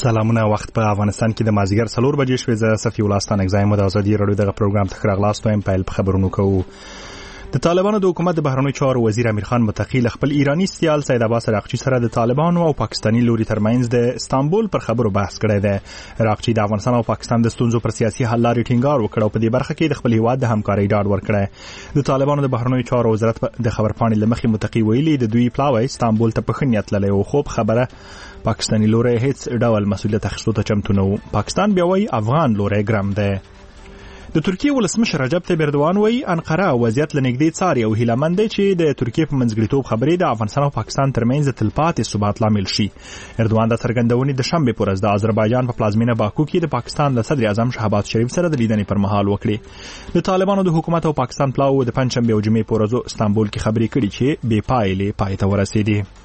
سلامونه. وخت په افغانستان کې د مازیګر 4 بجې شوې. زه صفي ولستان اگزایم د ازادي رادیو دغه پروګرام ته خراغلاست وایم. په خبرونو کوو. د طالبانو د حکومت د بهرنیو چارو وزیر امیر خان متقی خپل ایرانی سیال سید عباس عراقچی سره د طالبانو او پاکستانی لوري ترمنځ د استانبول پر خبرو بحث کړی دی. عراقچی د افغانستان او پاکستان د ستونزو پر سیاسي حل لارې ټینګار وکړ او په دې برخه کې د خپل هیواد د همکارۍ ډاډ ورکړی. د طالبانو د بهرنیو چارو وزارت د خبرپاڼې لمخې متقی ویلي د دوی پلاوی استانبول ته په خنیت تللی او خو خبره پاکستانی لوري هیڅ ډول مسؤلیت اخیستو ته چمتو نه و. پاکستان بیا وایي افغان لوري ګرم دی. د ترکیه ولسمشر رجب طیب اردوغان وایي انقره وضعیت لنږدې څاري او هیلهمند دی چې د ترکیه په منځګړیتوب خبرې د افغانستان او پاکستان ترمنځ د تلپاتې ثبات لامل شي. اردوغان د څرګندونې د شنبې په ورځ د آذربایجان په پلازمینه باکو کې د پاکستان د صدر اعظم شهباز شریف سره د لیدنې پر مهال وکړي. د طالبانو د حکومت او پاکستان پلاو د پنځشنبې او جمعې په ورځو استانبول کې خبرې کړي چې بې پایلې پای ته ورسېدې.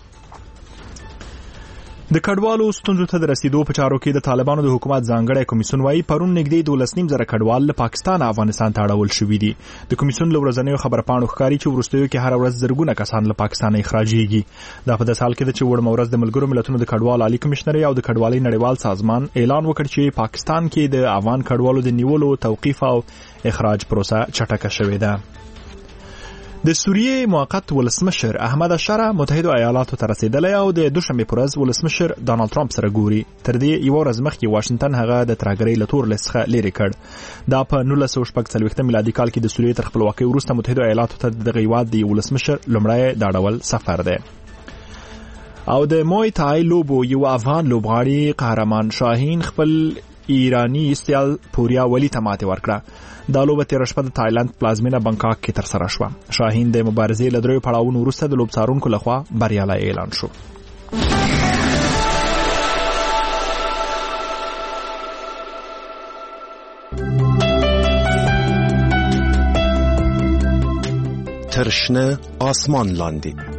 د کډوالو ستونزو ته د رسیدو په چارو کې د طالبانو د حکومت ځانګړی کمیسیون وايي پرون نږدې 12.5 کډوال له پاکستان افغانستان ته اړول شوي دي. د کمیسیون له ورځنیو خبرپاڼو ښکاري چې وروستیو کې هر ورځ زرګونه کسان له پاکستان اخراجېږي. دا په داسې حال کې ده چې وړمه ورځ د ملګرو ملتونو د کډوالو عالی کمشنري او د کډوالۍ نړیوال سازمان اعلان وکړ چې پاکستان کې د افغان کډوالو د نیولو توقیف او اخراج پروسه چټکه شوې ده. د سوریې موقت ولسمشر احمد اشاره متحده ایالاتو ته رسیدلی او د دوشنبې پر ورځ ولسمشر ډانلډ ټرمپ سره ګوري. تر دې یو ورځ مخکې واشنگټن هغه د ترهګرۍ له تور لیست څخه لرې کړ. دا په 1946 میلادي کال کې د سوریې تر خپلواکۍ وروسته متحده ایالاتو ته دغه هیواد د ولسمشر لومړی دا ډول سفر دی. او د موی تای لوبو یو افغان لوبغاړي قهرمان شاهین خپل ایرانی سیال پوریا ولی ته ماتې ورکړه. دا لوبه تېره شپه د تایلند پلازمینه بانکاک کې ترسره شوه. شاهین د مبارزې له 3 پړاوونو وروسته د لوبڅارونکو لخوا بریالی اعلان شو. ترشنه آسمان لاندې.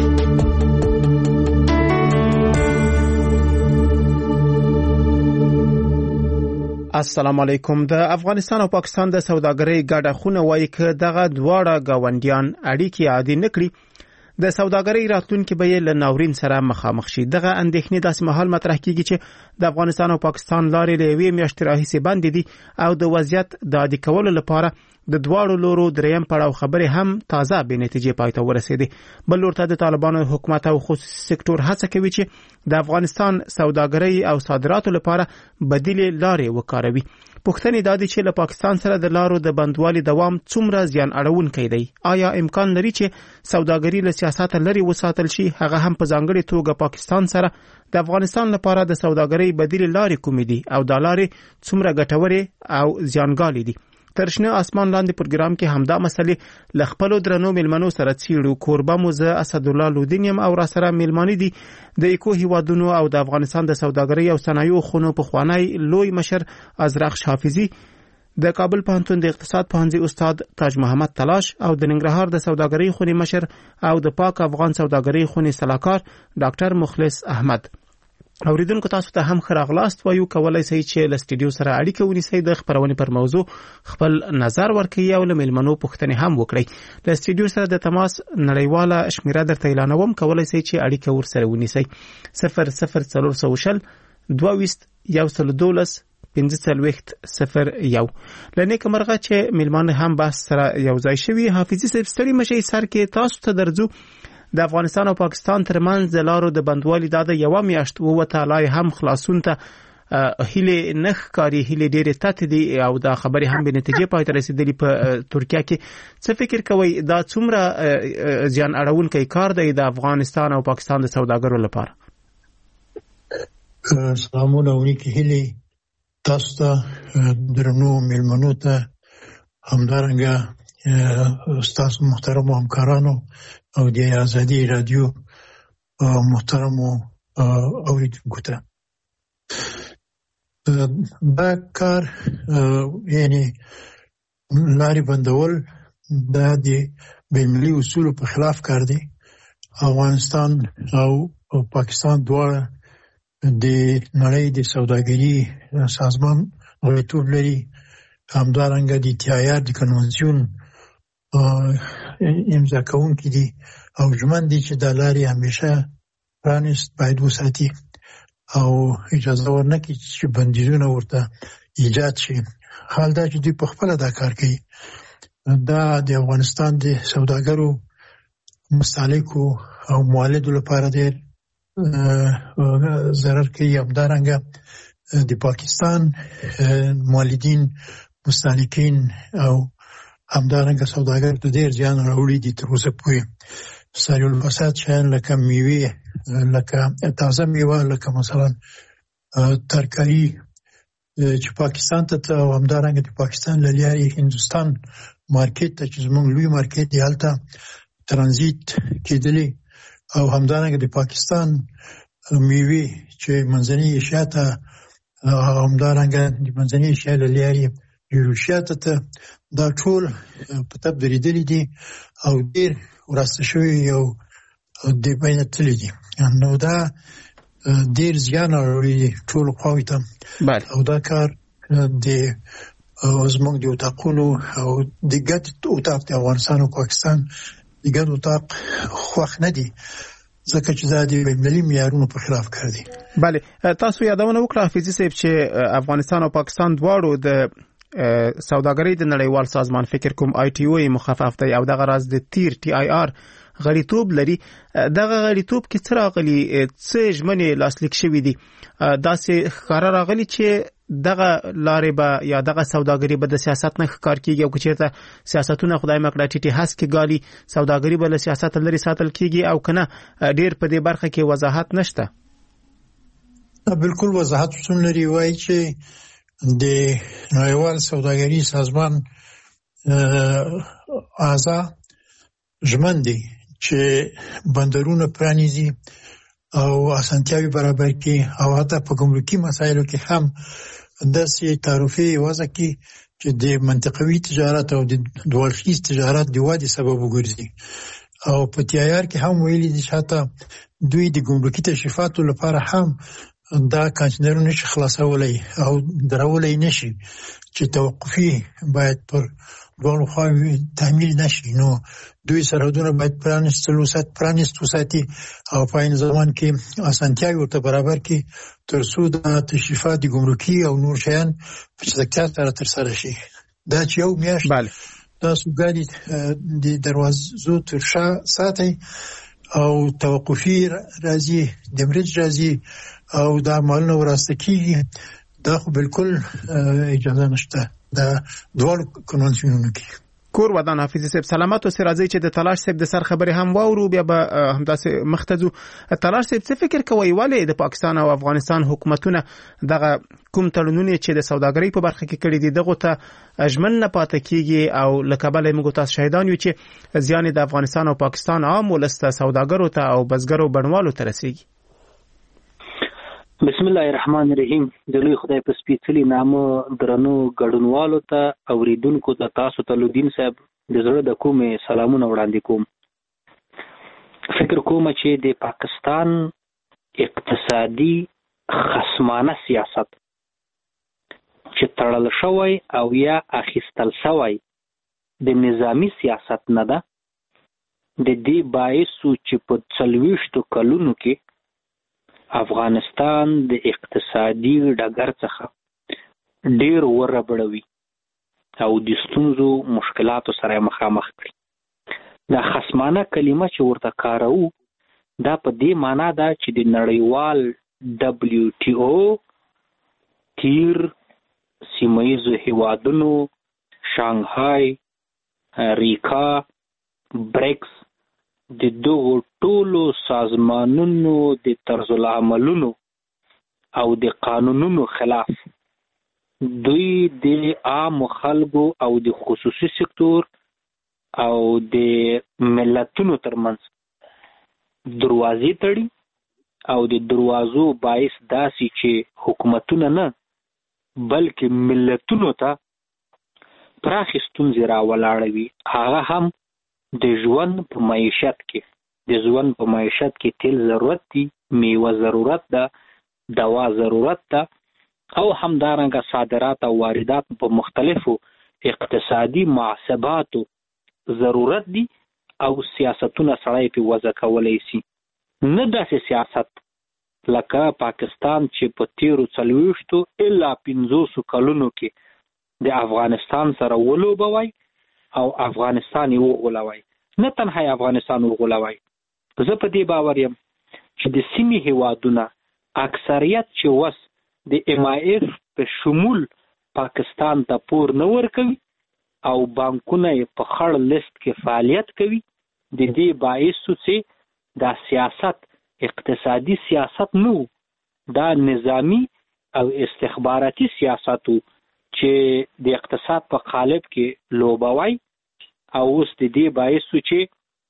السلام علیکم. د افغانستان او پاکستان د سوداګرۍ ګډه خونه وایي چې دغه دواړه گاونډیان اړیکې عادي نکړي د سوداګرۍ راتلونکي به له ناورین سره مخامخ شي. دغه اندېښنې داسې مهال مطرح کیږي چې د افغانستان او پاکستان لارې له یوې میاشتې راهیسې بندې دي او د وضعیت د عادي کولو لپاره د دواړو لورو دریم پړاو خبرې هم تازه بې نتیجې پای ته ورسېدې. بل لور ته د طالبانو حکومت او خصوصي سکتور هڅه کوي چې د افغانستان سوداګرۍ او صادراتو لپاره بدیلې لارې وکاروي. پوښتنې دا دي چې له پاکستان سره د لارو د بندوالي دوام څومره زیان اړونکی دی. آیا امکان لري چې سوداګري له سیاست لري وساتل شي؟ هغه هم په ځانګړي توګه پاکستان سره د افغانستان لپاره د سوداګرۍ بدیلې لارې کومې دي او دا لارې څومره ګټورې او زیانګالې دي؟ ترشنه آسمان لاندې پروګرام کې همدا مسلې ل خپل درنو ملمنو سره څیړو. کوربه موزه اسد الله لودینیم او را سره ملمانی دي د اکو هیوادونو او د افغانستان د سوداګرۍ او صنایعو خونو په خوانی لوی مشر ازرخ حافظي، د کابل پوهنتون د اقتصاد پوهنځي استاد تاج محمد تلاش او د ننګرهار د سوداګرۍ خونې مشر او د پاک افغان سوداګرۍ خونې صلاحکار ډاکټر مخلص احمد. اوریدونکو تاسو ته هم خراغلاست وایو. کولای شئ چې له سټډیو سره اړیکه ونیسئ، د خبرونې پر موضوع خپل نظر ورکړئ او له ملمنو پوښتنې هم وکړئ. له سټډیو سره د تماس نړیواله شمیره درته اعلانوم. کولای شئ چې اړیکه ورسره ونیسئ 00400 22 112 1540 لنیک مرغه چې ملمان هم بحث سره یو ځای شوي. حافظي صاحب ستړي مشي سر کې تاسو ته درځو. د افغانستان او پاکستان ترمنځ د لارو د بندوالي دا د یو میاشت ووته لای هم خلاصون ته هیله نخ کاری هیله ډېرې تات دي او دا خبرې هم به نتیجې پای ته رسیدلې. په ترکیه کې څه فکر کوي دا څومره زیان اړونکی کار دی د افغانستان او پاکستان د سوداګرو لپاره؟ سلامونه ونیکي هیله تاسو ته درنو ملمنو ته همدارنګه استاد محترم همکارانو او د ازادي رادیو محترمو اوریدونکو ته. دا کار یعنی لارې بندول دا د بین‌المللي اصولو په خلاف کار دی. افغانستان او پاکستان دواړه د نړۍ د سوداګري سازمان غړیتوب لري. همدارنګه د تیار د کنونسیون امضا کوونکي دي او ژمن دي چې دا لارې همیشه پرانست باید وساتي او اجازه ورنکړي چې بندیزونه ورته ایجاد شي. حال دا چې دوی په خپله دا کار کوي. دا د افغانستان د سوداګرو، مستهلکو او مولدو لپاره ډېر ضرر کوي. همدارنګه د پاکستان مولدین، مستهلکین او همدارنګه سوداګر ته ډېر زیان راوړي دي تر اوسه پورې. سریع الفساد شیان لکه میوې، لکه تازه میوه، لکه مثلا ترکاري چې پاکستان ته او همدارنګه د پاکستان له لارې هندوستان مارکیټ ته چې زموږ لوی مارکیټ دی هلته ترانزیت کېدلې، او همدارنګه د پاکستان میوې چې منځنۍ ایشیا ته همدارنګه د منځنۍ ایشیا له لارې روسیې ته دا ټول په تب درېدلي دي او ډېر وراسته شوي او د بینه تللي دي. نو دا ډېر زیان اړوي ټول خواوې ته. او دا کار د زموږ د اتاقونو او د ګډ اتاق د افغانستان او پاکستان د ګډ اتاق خوښ نه دي، ځکه چې دا د بینالمللي معیارونو په خلاف کار دی. بله، تاسو یادونه وکړه حافظي صاحب چې افغانستان او پاکستان دواړو د سوداګرۍ د نړیوال سازمان فکر کوم ITO مخفف دی او دغه راز د تیر TIR غړیتوب لري. دغه غړیتوب کې څه راغلي، څه ژمنې لاسلیک شوي دي؟ داسې ښکاره راغلي چې دغه لارې به یا دغه سوداګري به د سیاست نه ښکار کیږي او که چېرته سیاستونه خدای مکړه ټیټې هڅ کې ګالي سوداګري به له سیاست لرې ساتل کیږي او که نه ډېر په دې برخه کې وضاحت نشته؟ بالکل وضاحت شتون لري. وایي چې د نړیوال سوداګري سازمان اعضا ژمن دي چې بندرونه پرانیزي او اسانتیاوي برابر کړي او حتی په ګمرکي مسایلو کې هم داسې تعرفې وضع کړي چې د منطقوي تجارت او د دوالخیز تجارت د ودې سبب وګرځي. او په TIR کې هم ویلي دي چې حتی دوی د ګمرکي تشریفاتو لپاره هم دا کانټینرونه نشي خلاصولای او درولای نشي چې توقفي باید پر دوه خواوې تعمیل نشي. نو دوی سرحدونه باید پرانیستو ساتي او په عین زمان کې اسانتیاوي ورته برابر کړي تر څو د تشریفات د ګمرکي او نور شیان په چټکتیا سره ترسره شي. دا چې یو میاشت تاسو ګاډي د دروازو تر شا ساتي او توقفي راځي، دمرج راځي او دا مالونه وراسته کیږي، دا خو بالکل اجازه نشته. دا دوه کنوانسیونونه کې کور ودان حافظ صاحب سلامات او راځي چې د تلاش صاحب د سر خبري هم واورو، بیا به همداسې مختزو. تلاش صاحب څه فکر کوي ولې د پاکستان او افغانستان حکومتونه دغه کوم تړونونه چې د سوداګرۍ په برخه کې کړي دي دغه ته ژمن نه پاتې کیږي او لکبل موږ تاسو شاهدان یو چې ځان د افغانستان او پاکستان عام ولسته سوداګرو ته او بزګرو بڼوالو ته رسیږي؟ بسم الله الرحمن الرحیم. د لوی خدای په سپېڅلي نامه درنو ګډونوالو ته اوریدونکو ته تاسو ته لودین صاحب د زړه د کومې سلامونه وړاندې کوم. فکر کوم چې د پاکستان اقتصادي خصمانه سیاست چې تړل شوی او یا اخیستل شوی د نظامی سیاست نه ده، د دې باعث چې په 40 کلونو کې افغانستان د اقتصادي ډګر څخه ډیر وربړوي او د ستونزو مشکلاتو سره مخامخ کړي. دا خصمانه کلمه چې ورته کارو دا په دې معنا ده چې د نړیوال WTO تیر سیمایي هیوادونو شانګهای، ریکا، بریکس د دغو ټولو سازمانونو د طرز العملونو او د قانونونو خلاف دوی د عام خلکو او د خصوصي سکتور او د ملتونو ترمنځ دروازې تړي او د دروازو باعث داسي چې حکومتونه نه بلکې ملتونو ته پراخې ستونزې راولاړوي. هغه هم د ژوند په معیشت کې تیل ضرورت دي، میوه ضرورت ده، دوا ضرورت ده او همدارنګه صادرات او واردات په مختلفو اقتصادي معصباتو ضرورت دي او سیاستونه سړی په وضع کولای شي. نه داسې سیاست لکه پاکستان چې په 13 الا 50 کلونو کې د افغانستان سره ولوبوي او افغانستان یې وغولوي. نه تنها افغانستان وغولوي، زه په دې باور یم چې د سیمې هیوادونه اکثریت چې وس د MIF په شمول پاکستان ته پور نه ورکوي او بانکونه په خړ لیست کې فعالیت کوي. د دې باعث چې دا سیاست اقتصادي سیاست نو، دا نظامی او استخباراتي سیاستو چې د اقتصاد په قالب کې لوبوي او اوس د دې باعث چې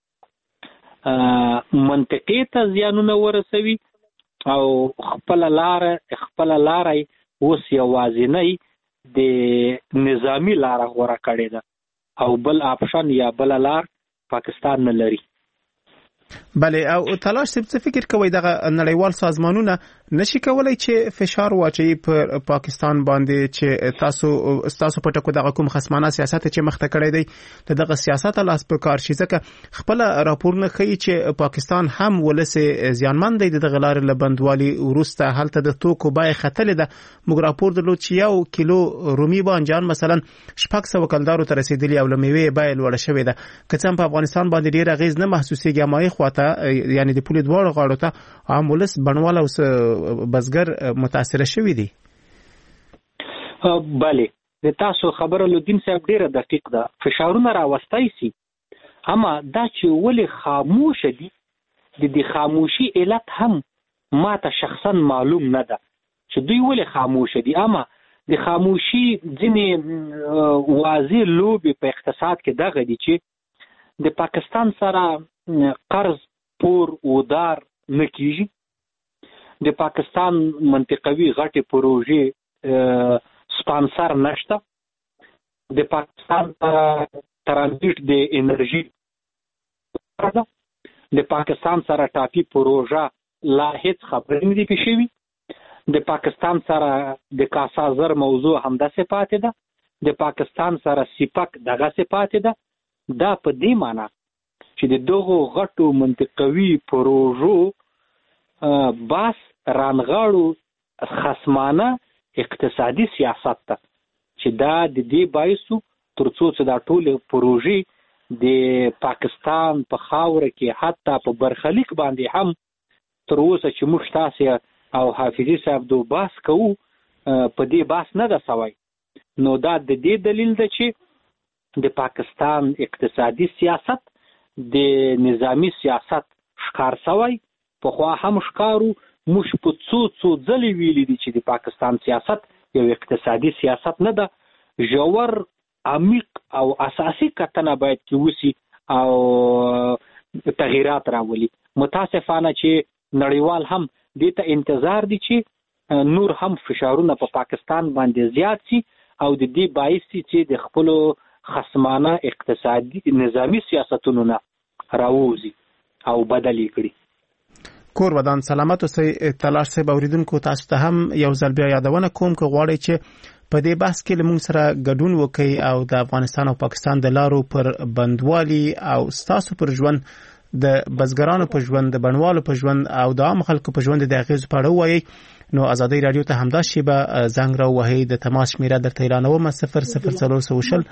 منطقې ته زیانونه ورسوي او خپل لار اوس یوازینی د نظامی لار غوړه کړې ده او بل آپشن یا بل لار پاکستان نه لري. بله، او تلاش څه فکر کوي دغه نړیوال سازمانونه نشي کولای چې فشار واچي پر پاکستان باندې چې تاسو په ټکو دغه کوم خصمانه سیاست چې مخته کړی دی دغه سیاست لاس په کار شي، ځکه خپل راپورونه ښیي چې پاکستان هم ولسه زیانمن دی دغه لارې له بندوالي وروسته هلته د توکو بیه ختلې ده. موږ راپور درلود چې 1 کیلو رومي بانجان مثلا 600 کلدارو ته رسیدلی او له میوې بیه لوړه شوې ده. که څه په افغانستان باندې ډیر اغیز نه محسوسېږي، اما خواته یعنی د پولې دواړو غاړو ته عام ولس بڼوال او بزګر متاثر شوی دي. بله، د تاسو خبره لودین صاحب ډیره دقیق ده. فشارونه راوستای سي، اما دا چې ولې خاموش دي د دې خاموشي علت هم ماته شخصا معلوم نه ده چې دوی ولې خاموش دي. اما د خاموشي ځینې واضح لوبې په اقتصاد کې دغه دي چې د پاکستان سره قرض پور ودار نه کیږي. د پاکستان منطقوي غټي پروژې سپانسر نشته. د پاکستان ترانزیت د انرژي ده. د پاکستان سره ټاپي پروژه لا هیڅ خبرې نه دي پېښوي. د پاکستان سره د کاسازر موضوع همداسې پاتې ده. د پاکستان سره سیپک دغسې پاتې ده. دا په دې معنی چې د دغو غټو منطقوي پروژو باس رانغاړو خصمانه اقتصادي سیاست ته چې دا د دې باعث ترڅو چې دا ټول پروژې د پاکستان په خاوره کې حتی په برخلیک باندې هم تر اوسه چې موږ تاسو او حافظي صاحب دو باس کوو په دې باس نه ده سوی. نو دا د دې دلیل ده چې د پاکستان اقتصادي سیاست د نظامی سیاست ښکار سوی. پخوا هم ښکارو، موږ په څو ځلې ویلي دي چې د پاکستان سیاست یو اقتصادي سیاست نه ده. ژور عمیق او اساسي کتنه باید کې وسی او تغییرات راولي. متاسفانه چې نړیوال هم دې ته انتظار دي چې نور هم فشارونه په پاکستان باندې زیات سي او د دې باعث چې د خپل خصمانه اقتصادي نظامی سیاستونو نه راووزي او بدلی کړي. کور ودان سلامت اوسئ. تلاش صاحب اوریدونکو تاسو ته هم یو ځل بیا یادونه کوم که غواړئ چې په دې بحث کې لمون سره ګډون وکړي او د افغانستان او پاکستان د لارو پر بندوالي او ستاسو پر ژوند د بزګرانو په ژوند د بڼوالو په ژوند او د عام خلکو په ژوند د اغیز په اړه وایي نو ازادي رادیو ته همدا شیبه زنګ را وهي د تماس شمیره درته اعلانوم 00400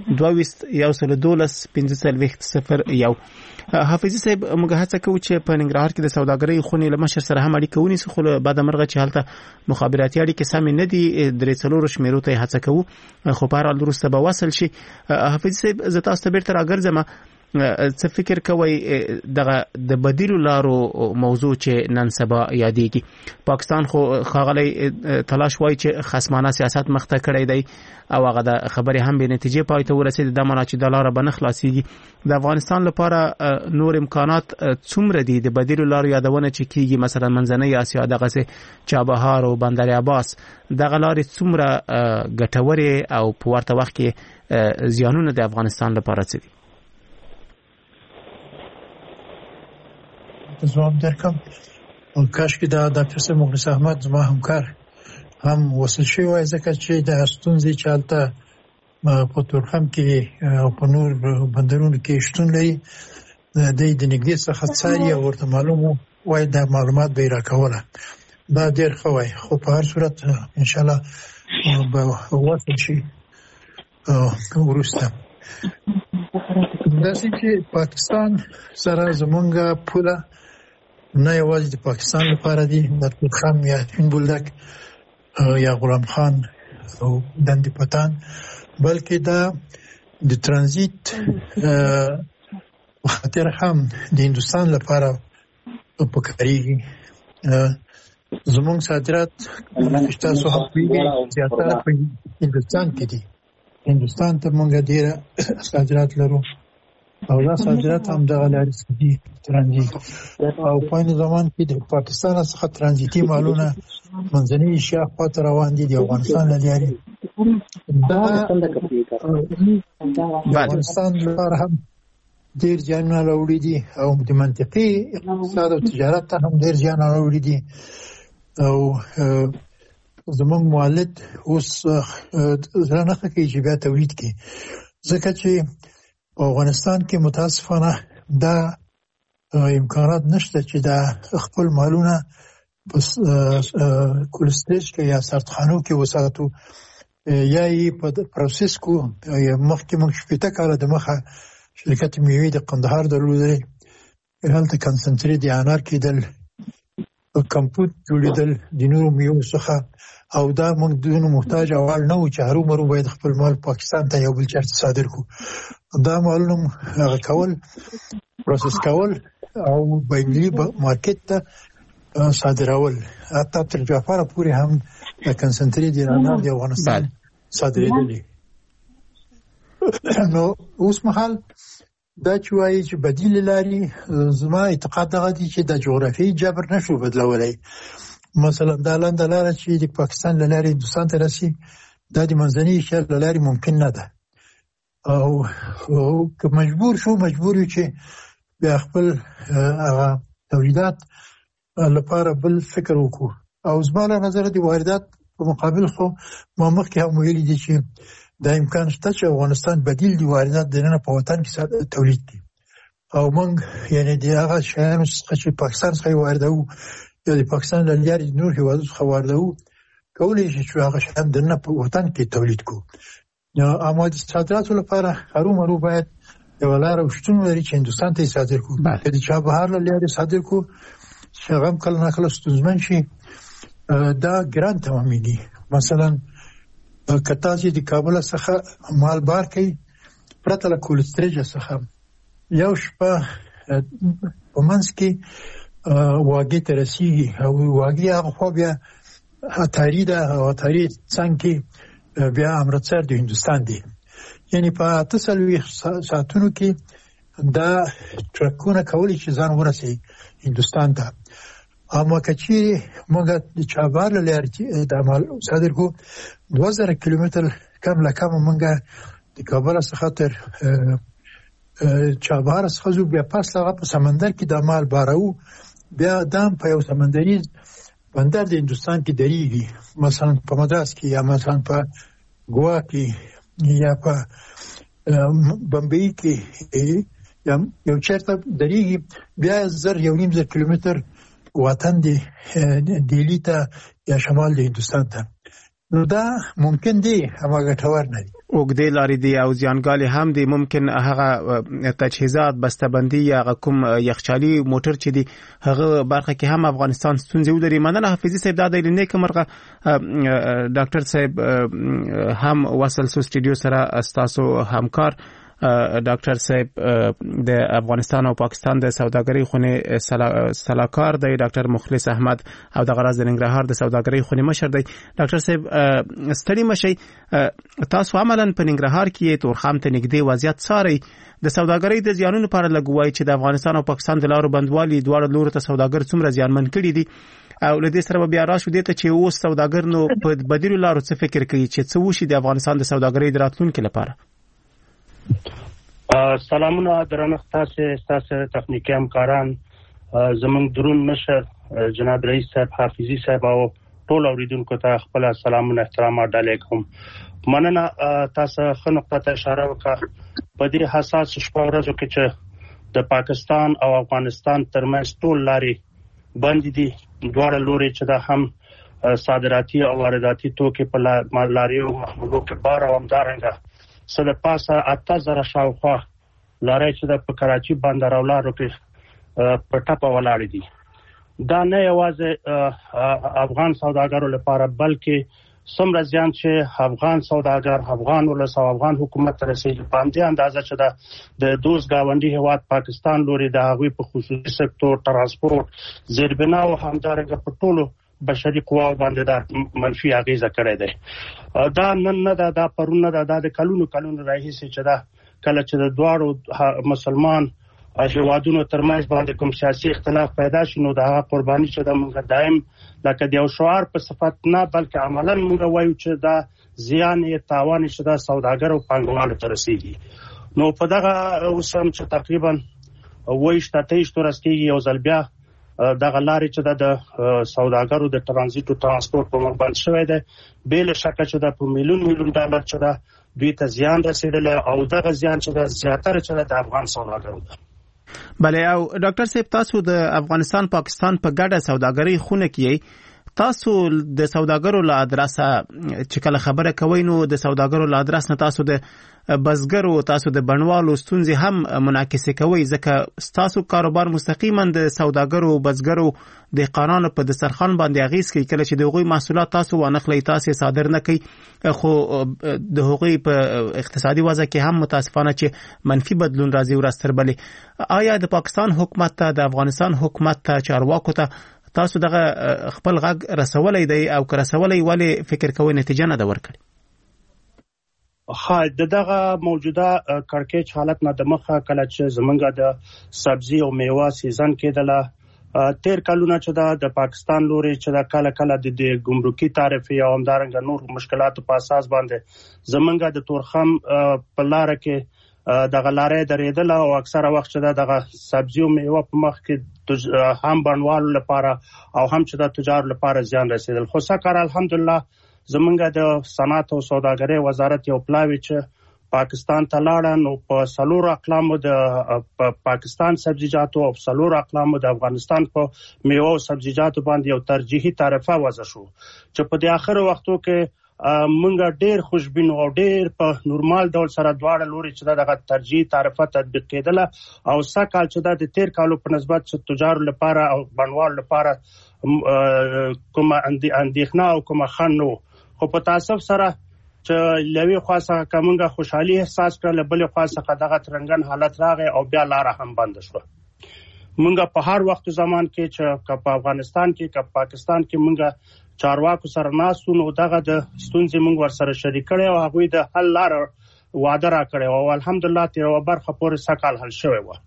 112 حافظي صاحب موږ هڅه کوو چې په ننګرهار کې د سوداګرۍ خونې له مشر سره هم اړیکه ونیسو، خو بعد مرغه چې هلته مخابراتي اړیکې سم نه دي 3 شمیرو ته هڅه کوو، خو په هر حال وروسته به وصل شي. حافظي صاحب زه تاسو ته بیرته راګرځم. څه فکر کوي دغه د بدیلو لارو موضوع چې نن سبا یادېږي؟ پاکستان خو ښاغلی تلاش وایي چې خصمانه سیاست مخته کړی دی او هغه د خبرې هم به نتیجې پای ته ورسېد. دا معنی چې د لاره به نه خلاصېږي. د افغانستان لپاره نور امکانات څومره دي د بدیلو لارو یادونه چې کېږي؟ مثلا منځنۍ اسیا دغسې چابهار او بندر عباس دغه لارې څومره ګټورې او په ورته وخت کې زیانونه د افغانستان لپاره څه دي؟ جواب درکم. او کاش کې دا پروفیسور مخلص احمد زما همکار هم وصل شوی وای، ځکه چې د ستونزې چالتہ په تورخم کې او په نور بندرونو کې شتون لري د نږدې څخه څاري او ورته معلومو وای دا معلومات به راکوله دا ډیر خوای خو په هر صورت ان شاء الله به وصل شي ورسته داسې چې پاکستان سره زمونږه پوله نه یوازې د پاکستان لپاره دي د خام یا بولدک یا غلام خان او دندې پتان بلکې دا د ترانزیت خطر هم د هندستان لپاره پکاريږي زمونږ صادرات تاسو هم زیاتره په هندستان کې دي هندستان ته موږ ډیر صادرات لرو او دا صادرات هم د غلاري دي ترانزیت او په نن زمان کې د پاکستان څخه ترانزیتي مالونه منځني ایشیا خواته روان دي د افغانستان لاري دا افغانستان لپاره هم ډیر ځانونه راوړي دي او د منطقي اقتصاد او تجارت ته هم ډیر ځانونه راوړي دي او زمونږ مولد اوس ځانه کوي چې بیا تولید کوي ځکه چې افغانستان کې متاسفانه دا امکانات نشته چې دا خپل مالونه پس کولستریج کې یا سرطخانو کې وساتو یا یې په پروسس کو یا مخکې موږ شپته کاله د مخه شرکت میوې د قندهار درلودلې هلته کنسنټریټ د انار کېدل کمپوټ جوړېدل د نورو میوو څخه او دا موږ دونه محتاج اول نه و چې هرو مرو باید خپل مال پاکستان ته یو بل چرته صادر کو دا معلوم کول پروسس کول او بینلي مارکیټ ته صادرول حتی تر جعفر پورې هم د کنسنټریټ د انار د افغانستان صادرېدلې نو اوس مهال دا چې وایي چې بدیل لري زما اعتقاد دغه دي چې د جغرافیایي جبر نشو بدلولای مثلا د لاندې لاره چې د پاکستان لاري هندستان ته راسي د منځني ایشیا لاري ممکن نه ده او که مجبور چې بیا خپل تولیدات لپاره بل فکر وکړو او زموږ نظر دی واردات په مقابل خو ما مخکې هم ویلي دي چې دا امکان شته چې افغانستان بدیل دی واردات دنه په وطن کې تولید کړي او موږ یعنی د هغه شیانو چې پاکستان څخه واردو یا د پاکستان لاري نور هیوادو څخه واردو کولای شي چې هغه شیان دنه په وطن کې تولید کو یا اما د صادراتو لپاره هرومرو باید یو لار وشتون لري چې هندستان ته صادر کو د چابهار لاري صادر کو شغم کله نه کله ستونزمن شي دا ګران تمامېږي مثلا کتاسي د کابل څخه مال بار کوي پرته له کولستریج څخه یو شپه په منځ کې واګي ترسي او واګي هغه خو بیا اتاری ده او اتاری څنګه بیا امرتسر د هندستان دی یعنی په 3 ساعتونو کې دا ټرکونه کولی چې ځان ورسي هندستان ته اما کچې موږ د چابهار لاري د عمل صادر کو 2000 کیلومتر کم موږ د کابل څخه تر چابهار څخه زو بیا پاس لغه په سمندر کې د مال بارو بیا دام په یو سمندري بندر د هندستان کې دریږي مثلا په مدراس کې یا مثلا په ګوا کې یا په بمبئی کې یو چیرته دریږي بیا 1.5 کیلومتر وطن دی دیلی ته یا شمال د هندستان ته نو دا ممکن دی هغه ګټور نه دی اوګدې لارې دی او ځانګالي هم دی ممکن هغه تجهیزات بسته‌بندي یا کوم یخچالي موټر چې دی هغه برخه کې هم افغانستان ستونزې ولري مننه حافظي صاحب دا د لیندې کومرغه ډاکټر صاحب هم وصل سو سټډیو سره استاسو همکار ډاکټر صاحب د افغانستان او پاکستان د سوداګرۍ خونې سلاکار دی ډاکټر مخلص احمد او د غراز د ننګرهار د سوداګرۍ خونې مشر دی ډاکټر صاحب ستړي مشي تاسو عملاً په ننګرهار کې تورخم ته نږدې وضعیت څاري د سوداګرۍ د زیانونو لپاره لګوي چې د افغانستان او پاکستان د لارو بندوالي دواړو لورو ته سوداګر څومره زیانمن کړي دي او لدې سره بیا راشو دي ته چې اوس سوداګر نو په بدیلو لارو څه فکر کوي چې څه وشي د افغانستان د سوداګرۍ د راتلونکو لپاره سلامونه درنښت تاسو تخنیکی همکاران زمونږ درون مشر جناب رئیس صاحب حافظي صاحب او ټول اوریدونکو ته خپل سلامونه احترامات علیکم مننه تاسو خو نقطه ته اشاره وکړه په دې حساس شپه ورځو کې چې د پاکستان او افغانستان ترمنځ ټول لارې بند دي. دواړه لوري چې دا هم صادراتي او وارداتي توکي په لاریو محمودو کې بار او همدارنګه سره پاسه 8000 شاوخوا لارې چې د کراچي بندر او لارو کې په ټاپه ولاړ دي. دا نه یوازې افغان سوداګرو لپاره بلکې څومره زیان چې افغان سوداګر افغان ولس او افغان حکومت رسېږي په همدې اندازه چې د دوست گاونډي هیواد پاکستان لوري د هغوی په خصوصي سکتور ترانسپورت زیربنا او همدارنګه په ټولو بشري قواو باندې دا منفي اغیزه کړې ده. دا نن نه دا پرون نه دا د کلونو راهیسې چې دا کله چې د دواړو مسلمان هیوادونو ترمنځ باندې کوم سیاسي اختلاف پیدا شي نو دا قرباني چې د موږ دائم لکه د یو شعار په صفت نه بلکې عملاً موږ وایو چې دا زیان یې تاوان چې دا سوداګر او پانګوالو ته رسیږي. نو په دغه اوسم چې تقریبا 28 ورځې یو ځل بیا دغه لارې چې د سوداګرو د ترانزیت او ترانسپورت په مخ بند شوې ده بل شک چې د میلیون ډالر چې دا دوی ته زیان رسیدل او دغه زیان چې د زیاتره چې د افغان سوداګرو ده. بله او ډاکټر صاحب تاسو د افغانستان پاکستان په ګډه سوداګرۍ خونه کې تاسو د سوداګرو له ادرسه چې کله خبره کوي نو د سوداګرو له ادرس نه تاسو د بزګرو تاسو د بڼوالو ستونزې هم منعکس کوي ځکه تاسو کاروبار مستقیما د سوداګرو بزګرو د قانون په دسترخوان باندې اغیز کوي کله چې د هغوی محصولات تاسو وانخلئ تاسو صادر نه کوي خو د هغوی په اقتصادي وضع کې هم متاسفانه چې منفي بدلون راځي ورستربلې. آیا د پاکستان حکومت ته د افغانستان حکومت ته چارواکو ته تاسو دغه خپل غږ رسولای دی او که رسولای ولې فکر کوئ نتیجه نه ده ورکړي؟ دغه موجوده کړکېچ حالت نه د مخه کله چې زمونږ د سبزی او میوه سیزن کېدله تیر کلونه چې د پاکستان لوري چې د کله د ګمرکي تعرفې او همدارنګه نور مشکلاتو په اساس باندې زمونږ د تورخم په لار کې دغه لارې درېدل او اکثره وخت چې دغه سبزی او میوه په مخ کې هم بڼوالو لپاره او هم چې د تجارو لپاره زیان رسیدل. خو سکر الحمدلله زمونږ د صنعت او سوداګرۍ وزارت یو پلاوی چې پاکستان ته لاړه نو په 4 اقلامو د پاکستان سبزیجاتو او 4 اقلامو د افغانستان په میوه او سبزیجاتو باندې یو ترجیحي تعرفه وضع شو چې په د اخر وختو کې مونږ ډېر خوشبین او ډېر په نورمال ډول سره دواړه لوري چې دغه ترجیحي تعرفه تطبیق کېدله او سکهال چې د تیر کالو په نسبت چې تجار لپاره او بڼوال لپاره کومه اندېښنه او کومه خنو خو په تاسف سره چې لوي خاصه کومه خوشحالي احساس کړل بل خاصه دغه ترنګن حالت راغی او بیا لار هم بند شو. مونږ په هر وخت زمان کې چې په افغانستان کې په پاکستان کې مونږ چارواکو سره ناسو نو دغه د ستونزې مونږ ور سره شریک کړي او هغه د حل لار وعده را کړی او الحمدلله تیر برخه پورې سکهال حل شوی و.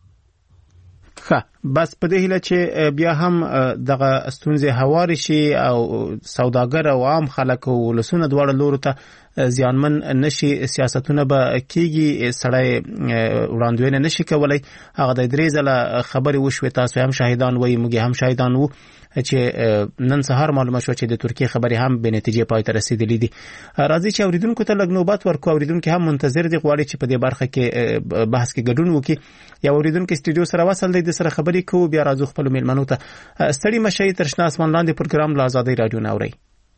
بس په دې هیله چې بیا هم دغه ستونزې هواري شي او سوداګر او عام خلک او ولسونه دواړه لورو ته زیانمن نشي سیاستونه به کیږي سړی وړاندوینه نشي کولای. هغه د درې ځله خبرې وشوې تاسو هم شاهدان وای موږ هم شاهدان وو چې نن سهار معلومه شو چې د ترکیه خبرې هم به نتیجې پای ته رسیدلې دي. راځي چې اوریدونکو ته لږ نوبت ورکو. اوریدونکو هم منتظر دي غواړي چې په دې برخه کې بحث کې ګډون وکړي. یا اوریدونکو استودیو سره وصل دي د سره خبرې کوو بیا راځو خپل میلمنو ته. ستړي مشي تر شنه اسمان لاندې پروګرام لا آزادۍ رادیو نوري.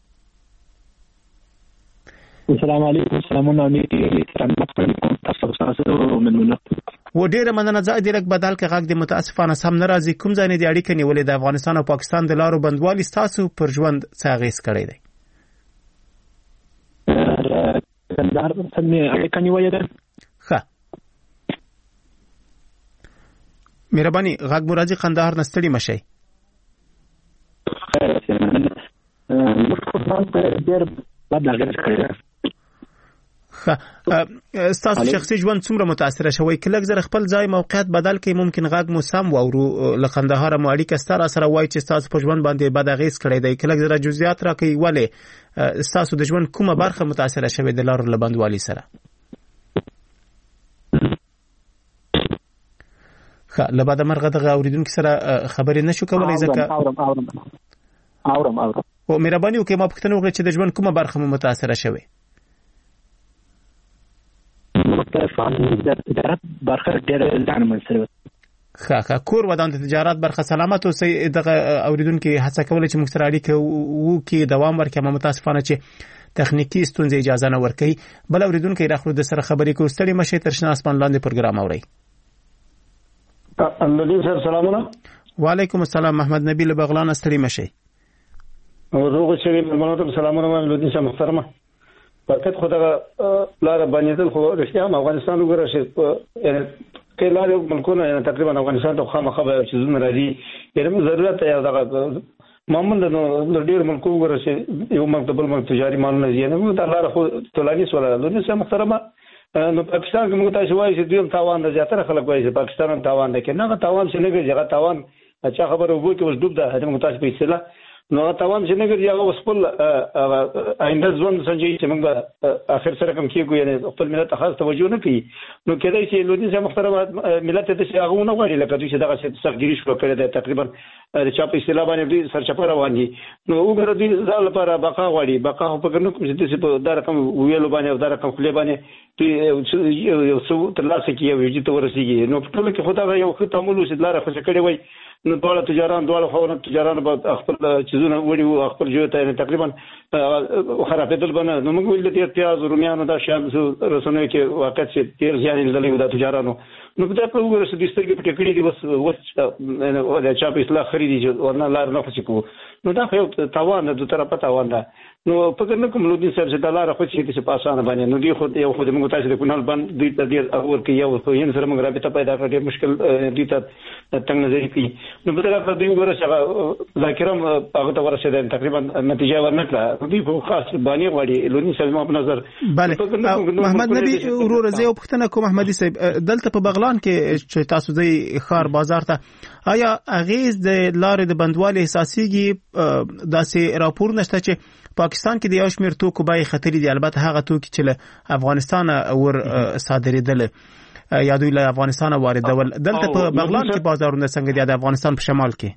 السلام علیکم سلامونه علیکم تاسو مننه و ډیره مننه. ځای ډیرک بدل کې غږ د متاسفانه سم ناراضي کوم ځای نه دی اړیکه نیولې د افغانستان او پاکستان د لارو بندوالي تاسو پر ژوند څه اغیز کړی دی؟ کندهار څنګه اړیکه نیولې ده؟ ښه مهرباني غږ مرادي قندهار نستړي مشي. ستاسو شخصي ژوند څومره متاثر شوی؟ کله زر خپل ځای موقعیت بدل کړي ممکن غږ مو سم وورو لقندهار مو اړیکه ستاره سره وای چې ستاسو په ژوند باندې بد اغیز کړی دی. کله زر جزئیات راکړي ولې ستاسو د ژوند کومه برخه متاثر شوی د لارو لبندوالي سره؟ لباده مرغه دغه اوریدونکو سره خبرې نشو کولای ځکه اورم او مهرباني وکړئ ما پوښتنه وکړه چې د ژوند کومه برخه مو متاثر شوی؟ برخه ډېر ځان منسره ښه کور ودان د تجارت برخه سلامت اوسئ. دغه اوریدونکو هڅه کوله چې موږ سره اړیکه وکړي دوام ورکړي، متاسفانه چې تخنیکی ستونزې اجازه نه ورکوي. بل اوریدونکو راخلو د سره خبرې کوي. ستړي مشه تر شنه اسمان لاندې پروګرام اوري. الو سر سلامونه. وعلیکم السلام. محمد نبی له بغلان ستړي مشه. روغ شری ملمنو سلامونه لودي شه محترمه. فقط خدای لاره باندې خو رښتیا افغانستان وګورئ کې لاره ملکونه تقریبا افغانستان ته خامخا چې زونه راځي یره ضرورت یا دغه معمول نو ډیر ملکو وګورئ یو مکتبل مل تجاري مالونه زیانه نو د لاره خو تولانی سره لودي شه محترمه. نو پاکستان کې موږ تاسو وایي چې دویم تاوان د زیاتره خلک وایي چې پاکستان تاوان ده کې نه تاوان څه نه ګرځي، هغه تاوان چې خبره وګورئ چې اوس ډوب ده هغه موږ تاسو په اصطلاح نو تاوان چې نه ګرځي هغه اوس خپل آینده ژوند سنجي چې موږ اخر سره کوم کېږو یعنی خپل ملت خاص توجه نه کوي. نو کېدای شي لودي شه محترمه ملت ته چې هغه نه غواړي لکه چې دغه سختګیری شروع کړی دی تقریبا د چا په اصطلاح باندې سرچپه روان دي. نو وګوره دوی ځان لپاره بقا غواړي، بقا په کوم چې په دا رقم ویلو باندې او دا رقم خپل باندې یو څو تر لاسه کې یو چې ورسیږي. نو په ټول کې خدای یو ښه تعامل وسیدلاره خوشی کړی وای. نو ډول تجاران ډول خورن تجاران به خپل چیزونه وړي او خپل جو ته تقریبا خرابېدل باندې نو موږ ویل چې پیاز رومیانو دا شان رسونه کې واقع چې تیر ځان لیدلې د تجارانو. نو په دغه وګوره چې د سترګې په ټکړې دي بس د چا په اصلاح خريدي چې ورنه لار نه خوشي کو. نو دا خو تاوان د طرفه تاوان ده. نو فکر نه کوم لودي صاحب چې د لار خوشي کې په اسانه باندې نو دی خو یو خو د موږ تاسو د کونال باندې دوی ته ډیر اور کې یو خو یې سره موږ رابطه پیدا کړې مشکل دي ته څنګه نظر کوي. نو په دغه دوی وګوره چې ذاکرم هغه ته ورسېدل تقریبا نتیجه ورنکړه. دوی په خاص باندې غواړي لودي صاحب په نظر. محمد نبی ورور زه پښتنه کوم محمدي صاحب دلته په بغلان کې چې تاسو د خار بازار ته آیا اغیز د لارې د بندوالي احساسيږي؟ داسې راپور نشته چې پاکستان کې د یو شمېر توکو بیې خطرې دي، البته هغه توکي چې له افغانستان ور صادرېدل یا دوی له افغانستان واردول. دلته په بغلان کې بازارونه څنګه دي د افغانستان په شمال کې؟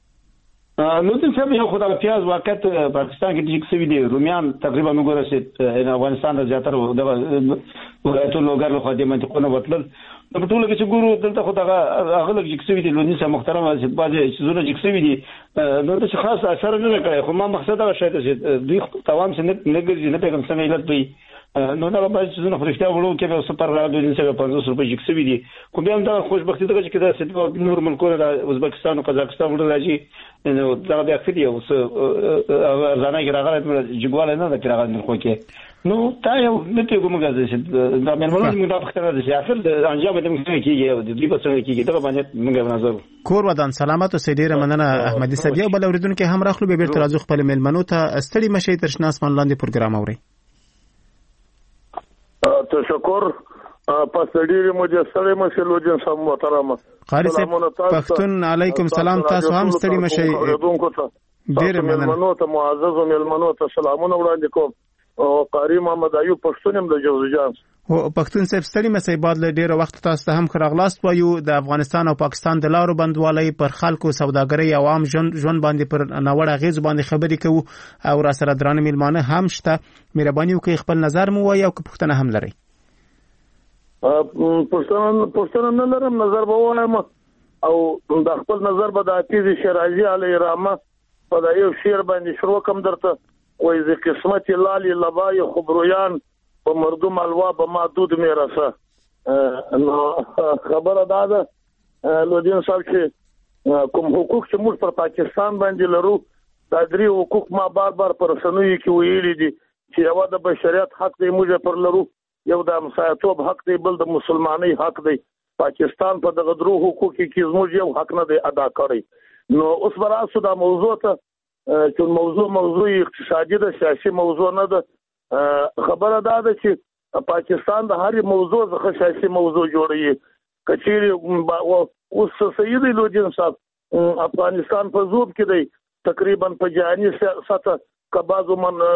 نو د څه یو خدای پیاز واقعیت پاکستان کې ټیک سوي دي، رومیان تقریبا وګوره چې افغانستان د زیاتره د ولایتونو لوګر له خدای منطقونه وتل. په ټول کې چې ګورو دلته خو دا اغلب جکسوي دي لونی سره محترمه چې بعضي چیزونه جکسوي دي نو د خاص اثر نه کوي. خو ما مقصد دا شاید چې دوی توان څه نه ګرځي نه پیغام څنګه علت وي. نو دا بعضي چیزونه خو رښتیا وړو کې به سپر را دوی سره 500 روپۍ جکسوي دي. خو بیا دا خوشبختی ده چې دا ست نور ملکونه د ازبکستان او قزاقستان ورته راځي نو دا بیا خدي او ځانای راغله جګواله نه د راغله خو کې نو تا یو نته کومه غزه چې دا مېرمنو موږ دا فکر ده چې اخر د انجام د موږ کېږي او د دې په څنګه کېږي دا باندې موږ نظر کور ودان سلامت او سیدیره مننه احمدي صدیق. بل اوریدونکو هم راخلو به بیرته راځو خپل مېلمنو ته ستړي مشي تر شناس من لاندې پروګرام اوري. تشکر پسړي مجسره مشلو جن سم محترم قاری صاحب پښتون علیکم سلام. تاسو هم ستړي مشي ډیر مېلمنو ته معزز مېلمنو ته سلامونه وړاندې کوم او قاری محمد ایوب پښتون هم د جوزجان او پښتون صاحب ستړي مشي بعد له ډیر وخت تاسو ته هم خراغلاست وایو. د افغانستان او پاکستان د لارو بندوالۍ پر خلکو سوداګرۍ او عام ژوند باندې پر ناوړه غیز باندې خبرې کوو او را سره درانه مېلمانه هم شته. مهرباني وکړئ خپل نظر مو وایي او پښتنه هم لري. پښتنه نه لرم نظر به وایم او د خپل نظر به د حافظ شیرازي علی رحمه په دا یو شعر باندې شروع کوم درته وای ز قسمت لالی لبای خبرویان په مردم الوا به محدود میرسه. نو خبره ده لودین صاحب چې کوم حقوق چې موږ پر پاکستان باندې لرو دا درې حقوق ما بار پر رسنوي کې ویلي دي چې یو د بشریت حق دی موږ پر لرو، یو د مسایتوب حق دی، بل د مسلمانۍ حق دی. پاکستان په دغه درو حقوق کې زموږ یو حق نه دی ادا کړی. نو اوس براسو دا موضوع ته چې موضوع اقتصادي ده، سیاسي موضوع نه ده. خبره ده چې پاکستان د هر موضوع څخه سیاسي موضوع جوړوي. کچېری اوس سید لودین صاحب افغانستان په زوب کې دی تقریبا په جهاني سطح کبازو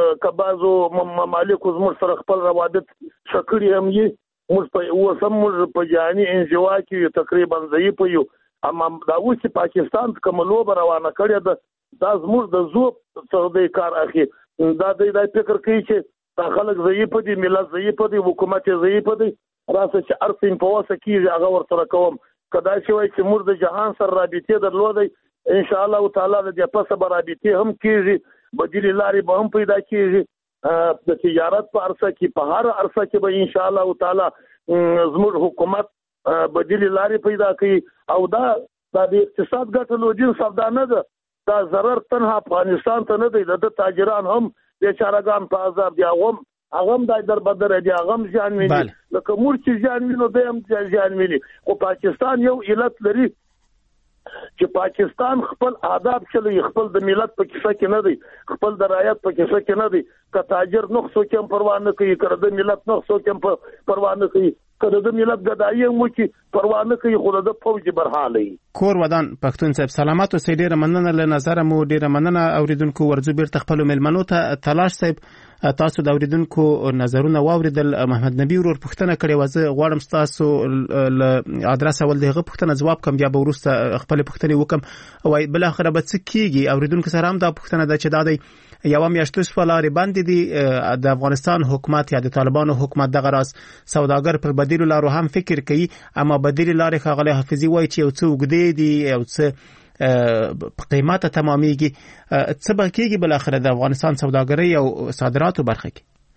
ممالک زموږ سره خپل روابط شکړي هم یې موږ په جهاني انزوا کې تقریبا ضعیف یو. اما دا اوس چې پاکستان کوم لوب روانه کړی ده دا زموږ د زوب څخه د کار اخی دا د فکر کوي چې دا خلک ضعیف دي، ملت ضعیف دي، حکومت ضعیف دي، راسه چې ارسین په واسه کیږي هغه ورسره کوم. کدا چې وای چې موږ د جهان سره رابطه درلودای ان شاء الله تعالی د دې پسه برابطه هم کیږي بدیل لارې به هم پیدا کیږي د تجارت په عرصه کې په هر عرصه کې به ان شاء الله تعالی زموږ حکومت بدیل لارې پیدا کوي او دا د اقتصاد ګټلو دین سودا نه ده دا ضرر تنها افغانستان ته نه دی د تاجران هم بیچارهګان په عذاب دي هغه د دربدر دي هغه ځان ویني لکه مور چې ځان ویني د هم ځان ویني خو پاکستان یو علت لري چې پاکستان خپل آداب چلی خپل د ملت په کیسه کې نه دی خپل د رعایت په کیسه کې نه دی که تاجر نو څوک هم پروا نه کوي که د ملت نو څوک هم پروا نه کوي که د ملت ګدایي مو چې پروا نه کوي خو د فوج برحالې کور ودان پښتون صاحب سلامات اوسئ ډیره مننه له نظر مو ډیره مننه اوریدونکو ورځو بیرته خپل ملمنو ته تلاش صاحب تاسو د اوریدونکو نظرونه واوریدل محمد نبی ورور پوښتنه کړې و زه غواړم تاسو ل ادرس اول دغه پوښتنه جواب کوم بیا به ورسته خپل پوښتنه وکم وای بل اخر به څه کیږي اوریدونکو سره هم دا پوښتنه ده چې دا دی یو میاشتو سوالاري باندې دي د افغانستان حکومت یا د طالبانو حکومت دغه راس سوداګر پر بدیل لارو هم فکر کوي اما بدیل لارې خغله حافظي وای چې یو څه وګدي دي یو څه په قیمته تمامېږي څه به کېږي بل اخر د افغانستان سوداګرۍ او صادراتو برخه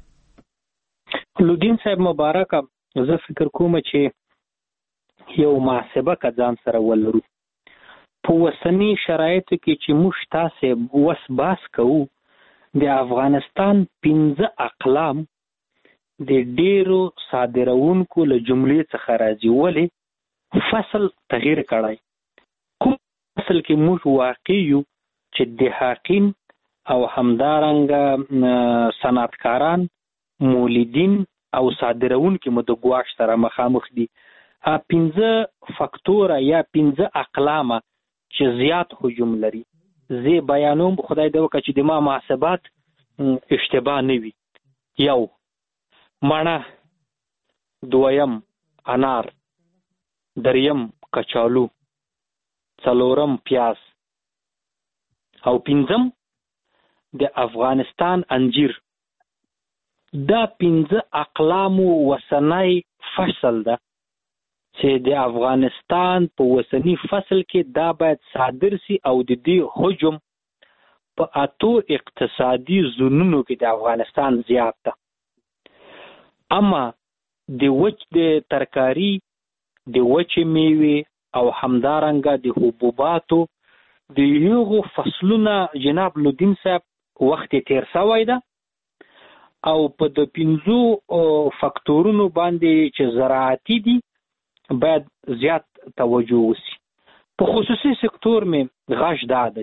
کې لودین صاحب مبارک زه فکر کوم چې یو محاسبه که ځان سره ولرو په اوسني شرایطو کې چې موږ تاسې وس باس کوو د افغانستان 15 اقلام د ډیرو صادروونکو له جملې څخه راځي ولې فصل تغییر کړی کوم فصل کې موږ واقع یو چې دهاقین او همدارنګه صنعتکاران مولدین او صادروونکي مو د ګواښ سره مخامخ دي 15 فاکتوره یا 15 اقلامه چې زیات هجوم لري زه بیانوم خدای دې وکړي چې د ما محاسبات اشتباه نه وي یو مڼه دویم انار دریم کچالو څلورم پیاز او پنځم د افغانستان انجیر دا 15 اقلام وسنۍ فصل ده چې د افغانستان په وسنی فصل کې دا باید صادر سي او د دې حجم په اتو اقتصادي زونونو کې د افغانستان زیات ده اما د وچ د ترکاری د وچ میوه او همدارنګه د حبوباتو د یوغو فصلونه جناب لودین صاحب وخت تیر شوی ده او په د 15 فاکتورونو باندې چې زراعتي دي باید زیات توجه وسی په خصوصي سکتور مې غش ده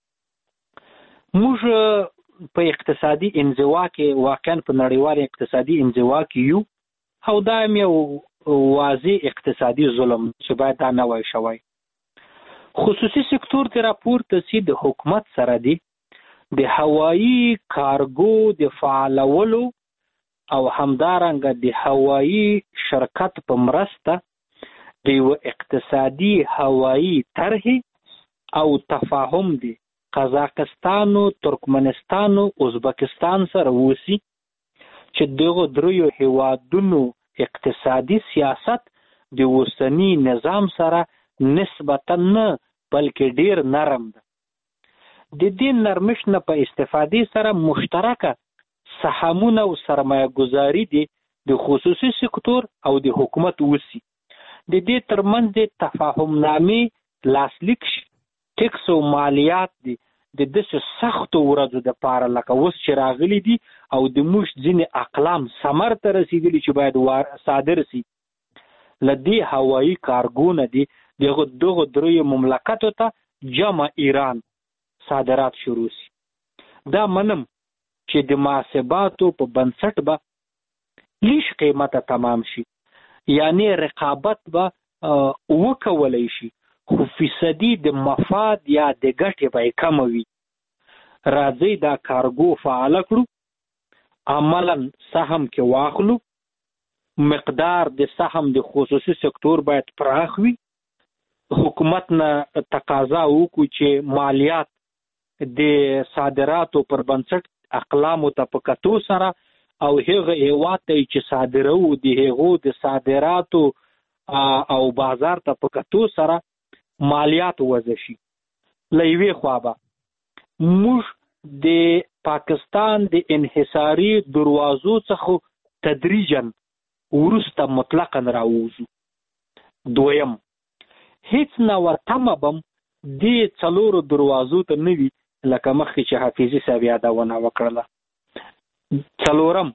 چې موږ په اقتصادي انزوا کې واقعا په نړیوال اقتصادي انزوا کې یو او دا یو واضح اقتصادي ظلم چې باید دا نه وای شوی خصوصي سکتور ته راپورته سي د حکومت سره دی د هوایی کارګو د فعالولو او همدارنګه د هوایی شرکت په مرسته د یو اقتصادي هوایی طرح او تفاهم دی قزاقستان او ترکمنستان او ازبکستان سره وسی چې دغه دریو هیوادونو اقتصادي سیاست د اوسنی نظام سره نسبتا نه بلکې ډیر نرم ده د دې نرمش نه په استفادې سره مشترکه سهامونه او سرمایه گذاری دي د خصوصي سکتور او د حکومت وسی د دې ترمنځ د تفاهم نامې لاسلیک ټیکس او مالیات دي د دې سختو ورځو د پاره لکه اوس چې راغلي دي او د موږ ځینې اقلام ثمر ته رسیدلي چې باید صادر سي لدی هوایی کارګو نه دي دغه دریو مملکتو ته جمع ایران صادرات شروع سي دا منم چې د محاسباتو په بنسټ به لیش قیمته تمام شي یعنی رقابت به وکولای شي خو فیصدي د مفاد یا د ګټې به کم وي راځي دا کارګو فعال کړو عملا سهم کې واخلو مقدار د سهم د خصوصي سکتور باید پراخ وي حکومت نه تقاضا وکړو چې مالیات د صادراتو پر بنسټ اقلامو ته په کتو سره او هغه هیواد ته چې صادرو د هغو د صادراتو او بازار ته په کتو سره مالیات وضع شي. له یوې خوا به موږ د پاکستان د انحصاري دروازو څخه تدریجا وروسته مطلقا راووځو. دویم، هیڅ نوه تمه به دې 4 دروازو ته نه وي لکه مخکې چې حافظي صاحب یادونه وکړله. 4م،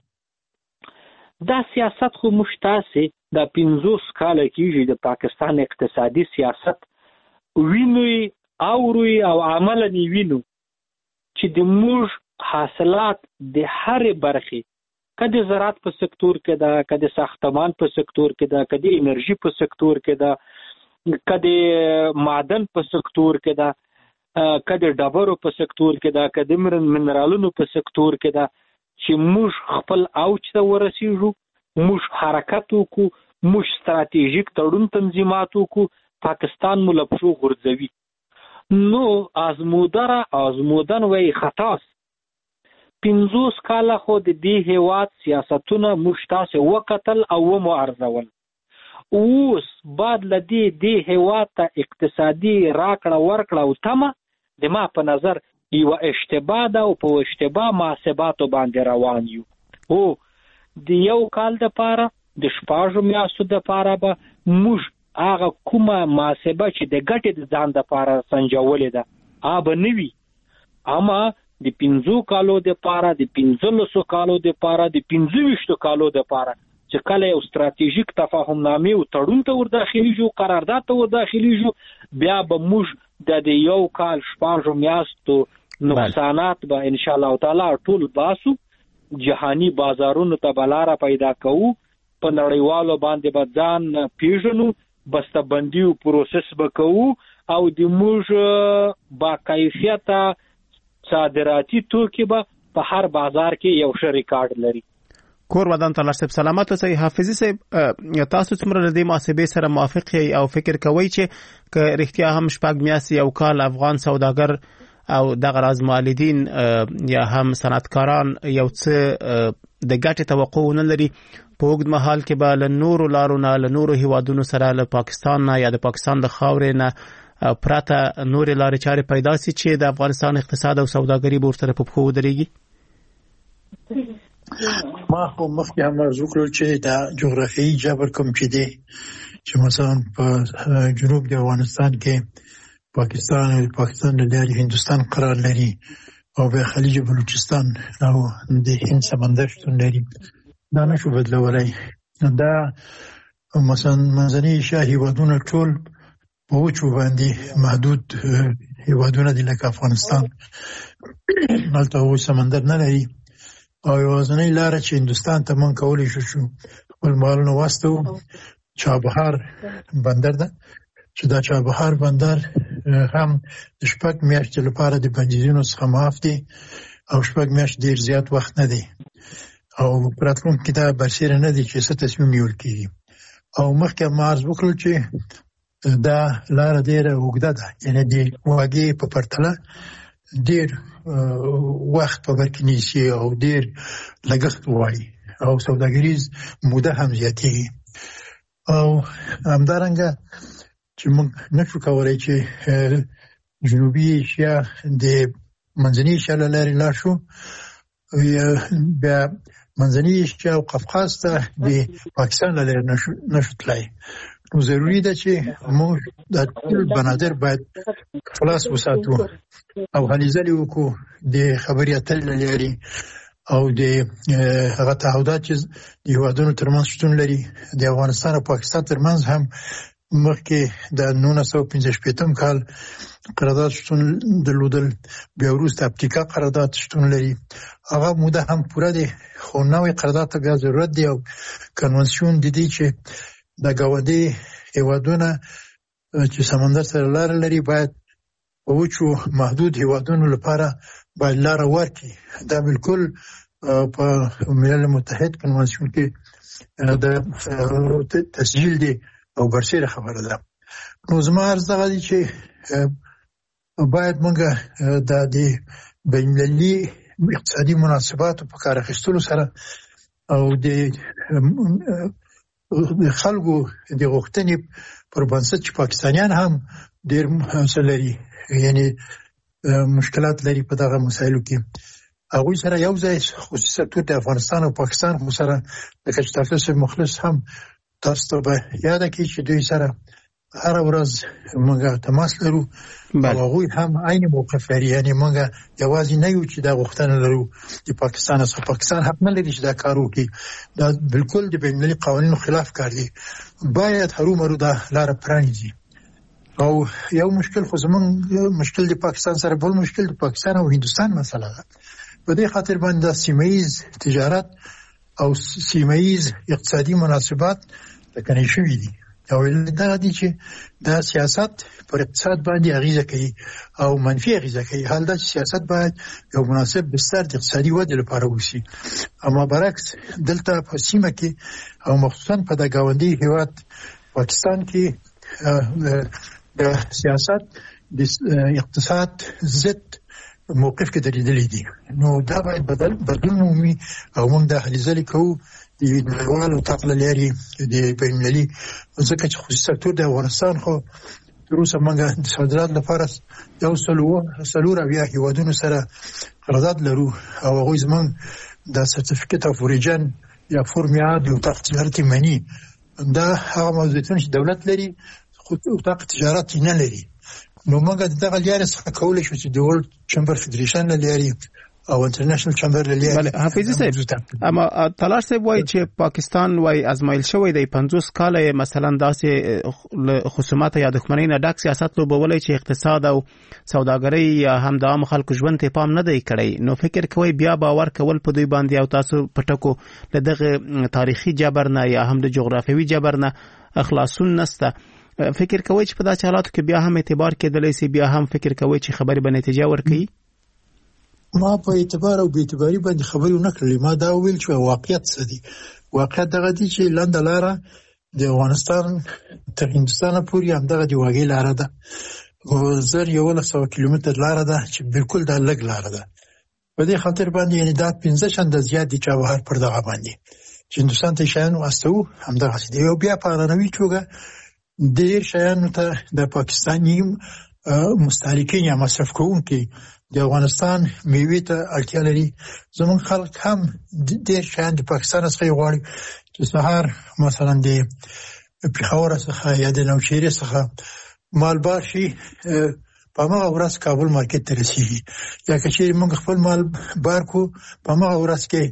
دا سیاست خو موږ تاسې دا 50 کاله کېږي د پاکستان اقتصادي سیاست وینو اورو او عملا یې وینو چې د موږ حاصلات د هرې برخې، که د زراعت په سکتور کې ده، که د ساختمان په سکتور کې ده، که د انرژي په سکتور کې ده، که د معدن په سکتور کې ده، که د ډبرو په سکتور کې ده، که د منرالونو په سکتور کې ده، چې موږ خپل اوج ته ورسیږو، موږ حرکت وکړو، موږ ستراتیژیک تړون تنظیمات وکړو، پاکستان مو له پښو غورځوي. نو آزمودن وایي خطاست. 50 کاله خو د دې هیواد سیاستونه موږ تاسې وکتل او ومعرضول. اوس بعد له دې هیواد ته اقتصادي راکړه ورکړه او تمه د ما په نظر یوه اشتباه ده او په اشتباه محاسباتو باندې روان یو. د 1 کال دپاره د 6 میاشتو دپاره به موږ هغه کومه محاسبه چې د ګټې د ځان دپاره سنجولې ده به نه وي، اما د 50 کالو دپاره، د 15 کالو دپاره، د 25 کالو دپاره چې کله یو ستراتیژیک تفاهم نامې او تړون ته ورداخلیږو، قرارداد ته ورداخلیږو، بیا به موږ د 1 کال 6 میاشتو نقصانات به ان شاء الله تعالی ټول باسو، جهانی بازارونو ته بلاره پیدا کوو، په نړیوالو باندې به ځان پیژنو، بسته‌بندي او پروسس به کوو او د موږ با کیفیته صادراتي توکي به په هر بازار کې یو ښه ریکارډ لري. کور ودان تعالی صاحب سلامت اوسئ. حافظي صاحب تاسو څومره د دې محاسبې سره موافق یې او فکر کوئ چې که رښتیا هم 4 میاشتې یو کال افغان سوداګر او دغه راز مالدین یا هم صنعتکاران یو څه د ګټې توقع نه لري، په اوږد مهال کې به له نورو لارو نه، له نورو هیوادونو سره، له پاکستان نه یا د پاکستان د خاورې نه پرته نورې لارې چارې پیدا سي چې د افغانستان اقتصاد او سوداګري به ورسره په پښو ودرېږي؟ ما خو مخکې هم عرض وکړل چې دا جغرافیایي جبر کوم چې دی، چې مثلا په جنوب د افغانستان کې پاکستان او پاکستان د لارې هندوستان قرار لري او به خلیج بلوچستان او د هند سمندر شتون لري، دا نشو بدلولای. دا مثلا منځنۍ ایشیا هیوادونه ټول په وچو باندې محدود هیوادونه دي لکه افغانستان، هلته وچ سمندر نه لري او یوازینۍ لاره چې هندوستان ته من کولی شو خپل مالونه واستو چابهار بندر ده، چې دا چابهار بندر هم د 6 میاشتې لپاره د بندیزونو څخه معاف دی او 6 میاشتې ډېر زیات وخت نه دی او په راتلونکي کې دا برسېره نه دی چې څه تصمیم نیول کېږي. او مخکې ما عرض وکړل چې دا لاره ډېره اوږده ده، یعنې د واګې په پرتله ډېر وخت په بر کې نیسي او ډېر لګښت غواړي او سوداګریز موده هم زیاتېږي. او همدارنګه چې موږ نشو کولی چې جنوبي ایشیا د منځنۍ ایشیا له لارې لاړ شو، بیا منځنۍ ایشیا او قفقاز ته د پاکستان له لارې نشو تلای. نو ضروري ده چې موږ د ټول بنادر باید خلاص وساتو او هلې ځلې وکړو د خبرې اترې له لارې او د هغه تعهدات چې د هیوادونو ترمنځ شتون لري، د افغانستان او پاکستان ترمنځ هم مخکې د 1965 کال قرارداد شتون درلودل، بیا وروسته اپتیکا قرارداد شتون لري، هغه موده هم پوره دی، خو نوې قرارداد ته بیا ضرورت دی او کنونسیون د دې چې د ګاونډي هیوادونه چې سمندر سره لار لري باید په وچو محدود هیوادونو لپاره باید لار ورکړي. دا بالکل په ملل متحد کنونسیون کې د تسجیل دی او برسېره خبره ده. نو زما عرض دغه دی چې باید موږ د بین‌المللي اقتصادي مناسباتو په کار اخیستلو سره او د خلکو د غوښتنې پر بنسټ چې پاکستانیان هم ډېر مسله لري یعنی مشکلات لري په دغه مسایلو کې هغوی سره یو ځای خصوصي سکتور د افغانستان او پاکستان خو سره لکه چې تاسو مخلص هم تاسو ته به یاد کړئ چې دوی سره هر ورځ موږ تماس لرو او هغوی هم عین موقف لري یعنی موږ یوازې نه یو چې دا غوښتنه لرو د پاکستان څخه پاکستان حق نه لري چې دا کار وکړي دا بالکل د بین‌المللي قوانینو خلاف کار دی باید هرومرو دا لاره پرانیزي او یو مشکل خو زمون مشکل د پاکستان سره بل مشکل د پاکستان او هندستان مسله ده په دې خاطر باندې سیمه‌ایز تجارت او سیمه‌ایز اقتصادي مناسبات تکني شوې دي او دا دي چې دا سیاست پر اقتصاد باندې اغیزه کوي او منفي اغیزه کوي حال دا سیاست باید یو مناسب بستر د اقتصادي ودې لپاره وشي اما برعکس دلته په سیمه کې او مخصوصا په د گاونډي هیواد پاکستان کې د سیاست د اقتصاد ضد موقف کې درېدلې دي نو دا باید بدلون مومي او موږ د هلې ځلې کوو د نړیوالو طاقله لري د بین‌المللي ځکه چې خصوصي سکتور د افغانستان خو تر اوسه موږ د صادرات لپاره یو څلور اویا هیوادونو سره قرارداد لرو او هغوی زموږ د سرټیفیکیټ اف اوریجن یا فورمیاد یو طاق تجارتي مني دا هغه موضوعاتونه چې دولت لري خو طاق تجارت نه لري نو موږ دغه لارې څخه کولای شو چې د ورلد چمبر فدریشن لري او انټرنیشنل چمبر لري بله حافظي صاحب اما تلاش صاحب وایي چې پاکستان وایي ازمایل شوی دی 50 کال مثلا داسې خصومات یا دښمنۍ نه ډک سیاست لوبولای چې اقتصاد او سوداګرۍ یا هم د عام خلکو ژوند ته پام نه دی کړی نو فکر کوي بیا باور کول په دوی باندې او تاسو پټکو لدغه تاریخي جبر نه یا هم د جغرافیوي جبر نه اخلاصون نسته فکر کوي چې په داسې حالاتو کې بیا هم اعتبار کېدلی سي بیا هم فکر کوي چې خبرې به نتیجه ورکړي ما په اعتبار او بې اعتباري باندې خبرې ونه کړلې ما دا ویل چې واقعیت څه دی واقعیت دغه دی چې لنډه لاره د افغانستان تر هندوستان پورې همدغه د واګې لاره ده 1100 کیلومتر لاره ده چې بالکل د لګ لاره ده په دې خاطر باندې یعنی دا 15 چنده زیات دي چابهار پر دغه باندې چې هندوستان ته شایان واسطو همدغه دي او بیا په رانوي توګه ډیر شایانو ته د پاکستاني مستهلکین یا مصرف کوونکي د افغانستان میوې ته اړتیا لري زموږ خلک هم ډیر شایان د پاکستان څخه غواړي چې سهار مثلا د پیښور څخه یا د نوشهري څخه مالبار شي په هغه ورځ کابل مارکیټ ته رسیږي یا که موږ خپل مال بار کو په هغه ورځ کې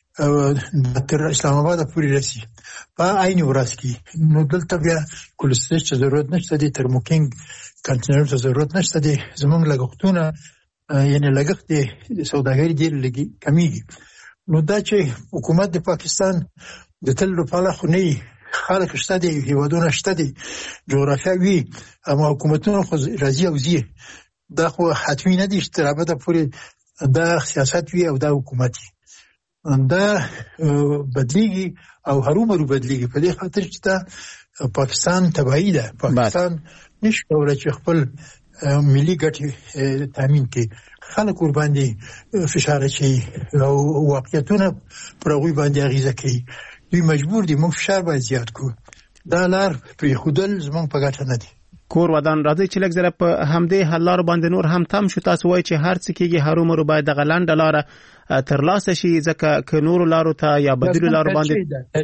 تر اسلام آباد پورې رسي په عین ورځ کې نو دلته بیا کولسترول ته ضرورت نشته دي ترموکینګ کنټینر ته ضرورت نشته دي زموږ لګښتونه یعنی لګښت د سوداګرۍ ډېر لګي کمیږي نو دا چې حکومت د پاکستان د تل لپاره خو نه خلک شته دي هیوادونه شته دي جغرافیا وی اما حکومتونه خو راځي او زی دا خو حتمی نه دي چې تر ابده پورې دا سیاست وی او دا حکومت دا بدلیږي او هرومرو بدلیږي په دې خاطر چې دا پاکستان تبعی ده پاکستان نشي کولای چې خپل ملي ګټې تامین کړي خلک ور باندې فشار اچي او واقعیتونه پر هغوی باندې اغیزه کوي دوی مجبور دي موږ فشار باید زیات کړو دا لار پرې ښودل زموږ په ګټه نه دي کور ودان راځي چې لږ زره په همدې حل لار باندې نور هم تم شو تاسو وایي چې هر څه کېږي هرومرو باید دغه لنډه لاره ترلاسه شي ځکه که نورو لارو ته یا بدیلو لارو باندې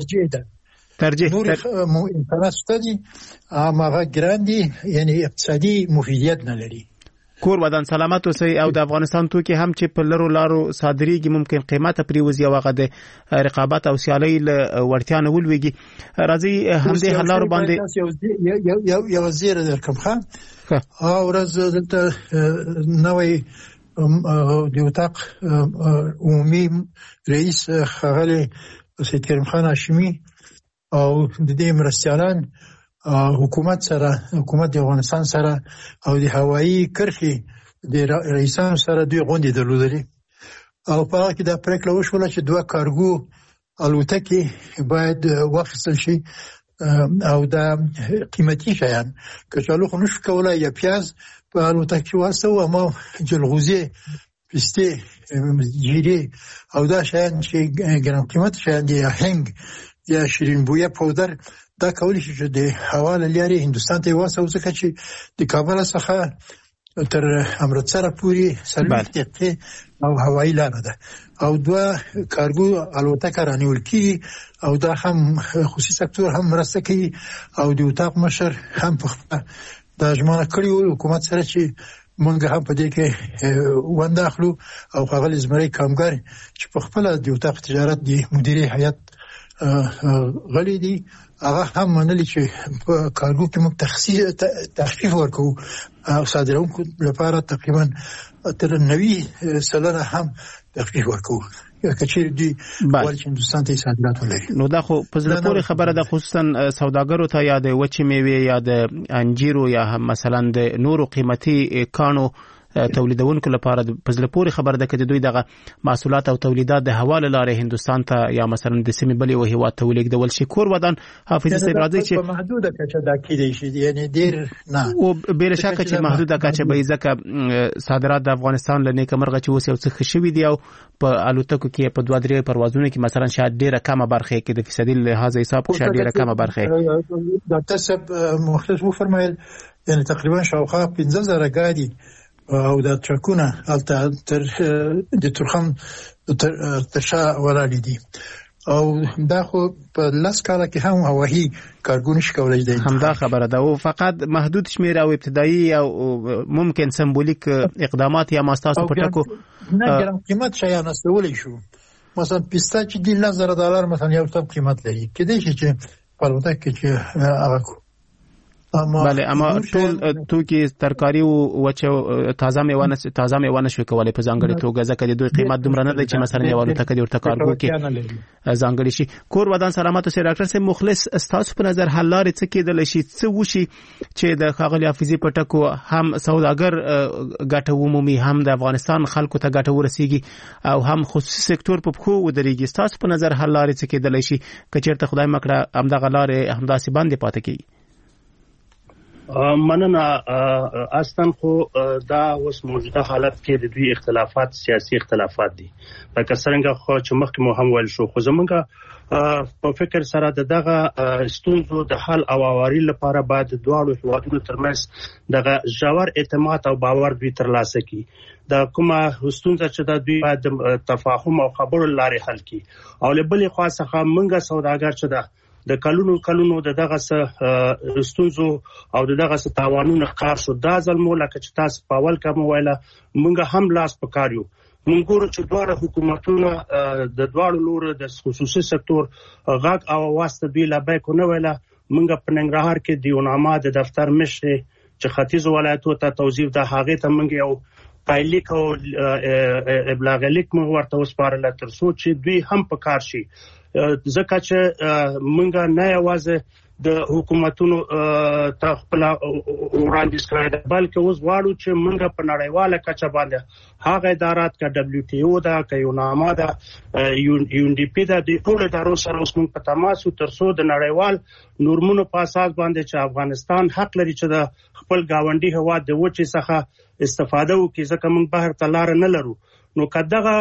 ترجیح نور امکانات شته دي هغه ګران دي یعنی اقتصادي مفیدیت نه لري کور ودان سلامت اوسئ او د افغانستان توکي هم چې په لرو لارو صادريږي ممکن قیمته پریوزي او هغه د رقابت او سیالي ورتیا نه ولويږي راځي همدې حلارو باندې یو وزیر درکم خان او ورځ دلته نوې د وطاق عمومي رئیس خغلی سید کریم خان هاشمی او د دې مرستيالان حکومت د افغانستان سره او د هوایي کرښې د رئیسان سره دوی غونډې درلودلې او په هغه کې دا پریکړه وشوله چې 2 کارګو الوتکې باید واخیستل شي او دا قیمتي شیان کچالو خو نشو کولای یا پیاز په الوتکې واسطه اما جلغوزي پسته جیره او دا شیان چې ګران قیمت شیان دي هنګ یا شیرین بویه پودر دا کولی شي چې د هوا له لارې هندوستان ته واسه ځکه چې د کابل څخه تر امرتسر پورې 40 دقیقې او هوایي لار ده او دوه کارګو الوتکه رانیول کی او دا هم خصوصي سکتور هم مرسته کوي او د وټاق مشر هم په دا ژمنه کړی حکومت سره چې مونږ هم په دې کې ونداخلو او هغه زمري کامګر چې په خپل د وټاق تجارت دی مدیري هیئت غړي دي هغه هم منلي چې په کارګو کې موږ تخفیف ورکو او صادرونکو لپاره تقریبا تر 90% هم تخفیف ورکو کچې دی ورچ هندوستان ته صادرات ولري. نو دا خو په ځل پورې خبره ده خصوصا سوداګرو ته یا د وچې میوې یا د انجیرو یا مثلا د نورو قیمتي کانو تولیدونکو لپاره په ځل پورې خبره ده چې دوی دغه محصولات او تولیدات د حواله لارې هندوستان ته یا مثلا د سیمې بلې او هیواد ته ولیږدول شي. کور ودان حافظ صاحب راځي چې په محدوده کچه دا کېدای شي یعنی ډیر نه او بل شک چې محدوده کچه به ځکه صادرات د افغانستان له نیکه مرغه چې اوس یو څه خشوي دي او په الوتکو کې په 2-3 پروازونو کې مثلا شاید ډیره کمه برخه کې د فیصدي لحاظ حساب شاید ډیره کمه برخه ډاکټر صاحب مختص و فرمایل یعنی تقریبا شاوخوا 15000 ګاډي او دا ټرکونه الته تر د ترخم تر شا ولاړ دي او دا خو په لاس کاله کې هم هوايي کارګو نشي کولای دی. همدا خبره ده او فقط محدود شمیر او ابتدایي او ممکن سمبولیک اقدامات یا ماستاسو پټکو نه ګرام قیمت شایانه استولې شو مثلا پستا چې $10,000 مثلا یو ټپ قیمت لري کله چې په الوتکه کې هغه بله اما ټول توکي ترکاری او وچو تازه میوه شو کولای په ځانګړي توګه ځکه د دوی قیمت دومره نه دی چې مثلا یو الوتکه د ورته کارګو کې ځانګړي شي. کور ودان سلامات اوسه ډاکټر صاحب مخلص استاسو په نظر حل لارې څه کېدل شي څه وشي چې د خاغلی حافظي پټکو هم سوداګر ګټه عمومي هم د افغانستان خلکو ته ګټه ورسیږي او هم خصوصي سکتور په خو ودرېږي. استاسو په نظر حل لارې څه کېدل شي کچېرته خدای مکړه همدغه لارې همداسې باندې پاتې کیږي؟ مننه اصلا خو دا اوس موجوده حالت کې د دوی اختلافات سیاسي اختلافات دي لکه څنګه خو چې مخکې مو هم ویل شو خو زمونږ په فکر سره دغه ستونزو د حل او اواري لپاره باید دواړو هیوادونو ترمنځ دغه ژور اعتماد او باور دوی ترلاسه کړي د کومه ستونزه چې د دوی باید تفاهم او خبرو لارې حل کړي او له بلې خوا څخه موږ سوداګر چې ده د کلونو دغه ستونزو او دغه تاوانونو ښکار شو دا ظلم لکه چې تاسو په اول کې مو ویله مونږ هم لاس پکاریو مونږ ګورو چې دواړه حکومتونه د دواړو لورو د خصوصي سکتور غاګ او واسطه دوی لبای کو نه ویله مونږ په ننګرهار کې دیونامه د دفتر مشر چې ختیځ ولایتو ته توظیف د هغه ته مونږ یو پایلیک او ابلاغ لیک مونږ ورته وسپارل تر څو چې دوی هم پکار شي ځکه چې مونږ نه یوازې د حکومتونو ته خپل وړاندیز کړی دی بلکې اوس غواړو چې مونږ په نړیواله کچه باندې هغه ادارات کا WTO دا کا یوناما دا UNDP دا د ټول ادارو سره اوس مونږ په تماس تر څو د نړیوال نورمونو په اساس باندې چې افغانستان حق لري چې د خپل گاونډي هواد د وچې څخه استفاده وکړي ځکه مونږ بهر ته لار نه لرو نو کداغه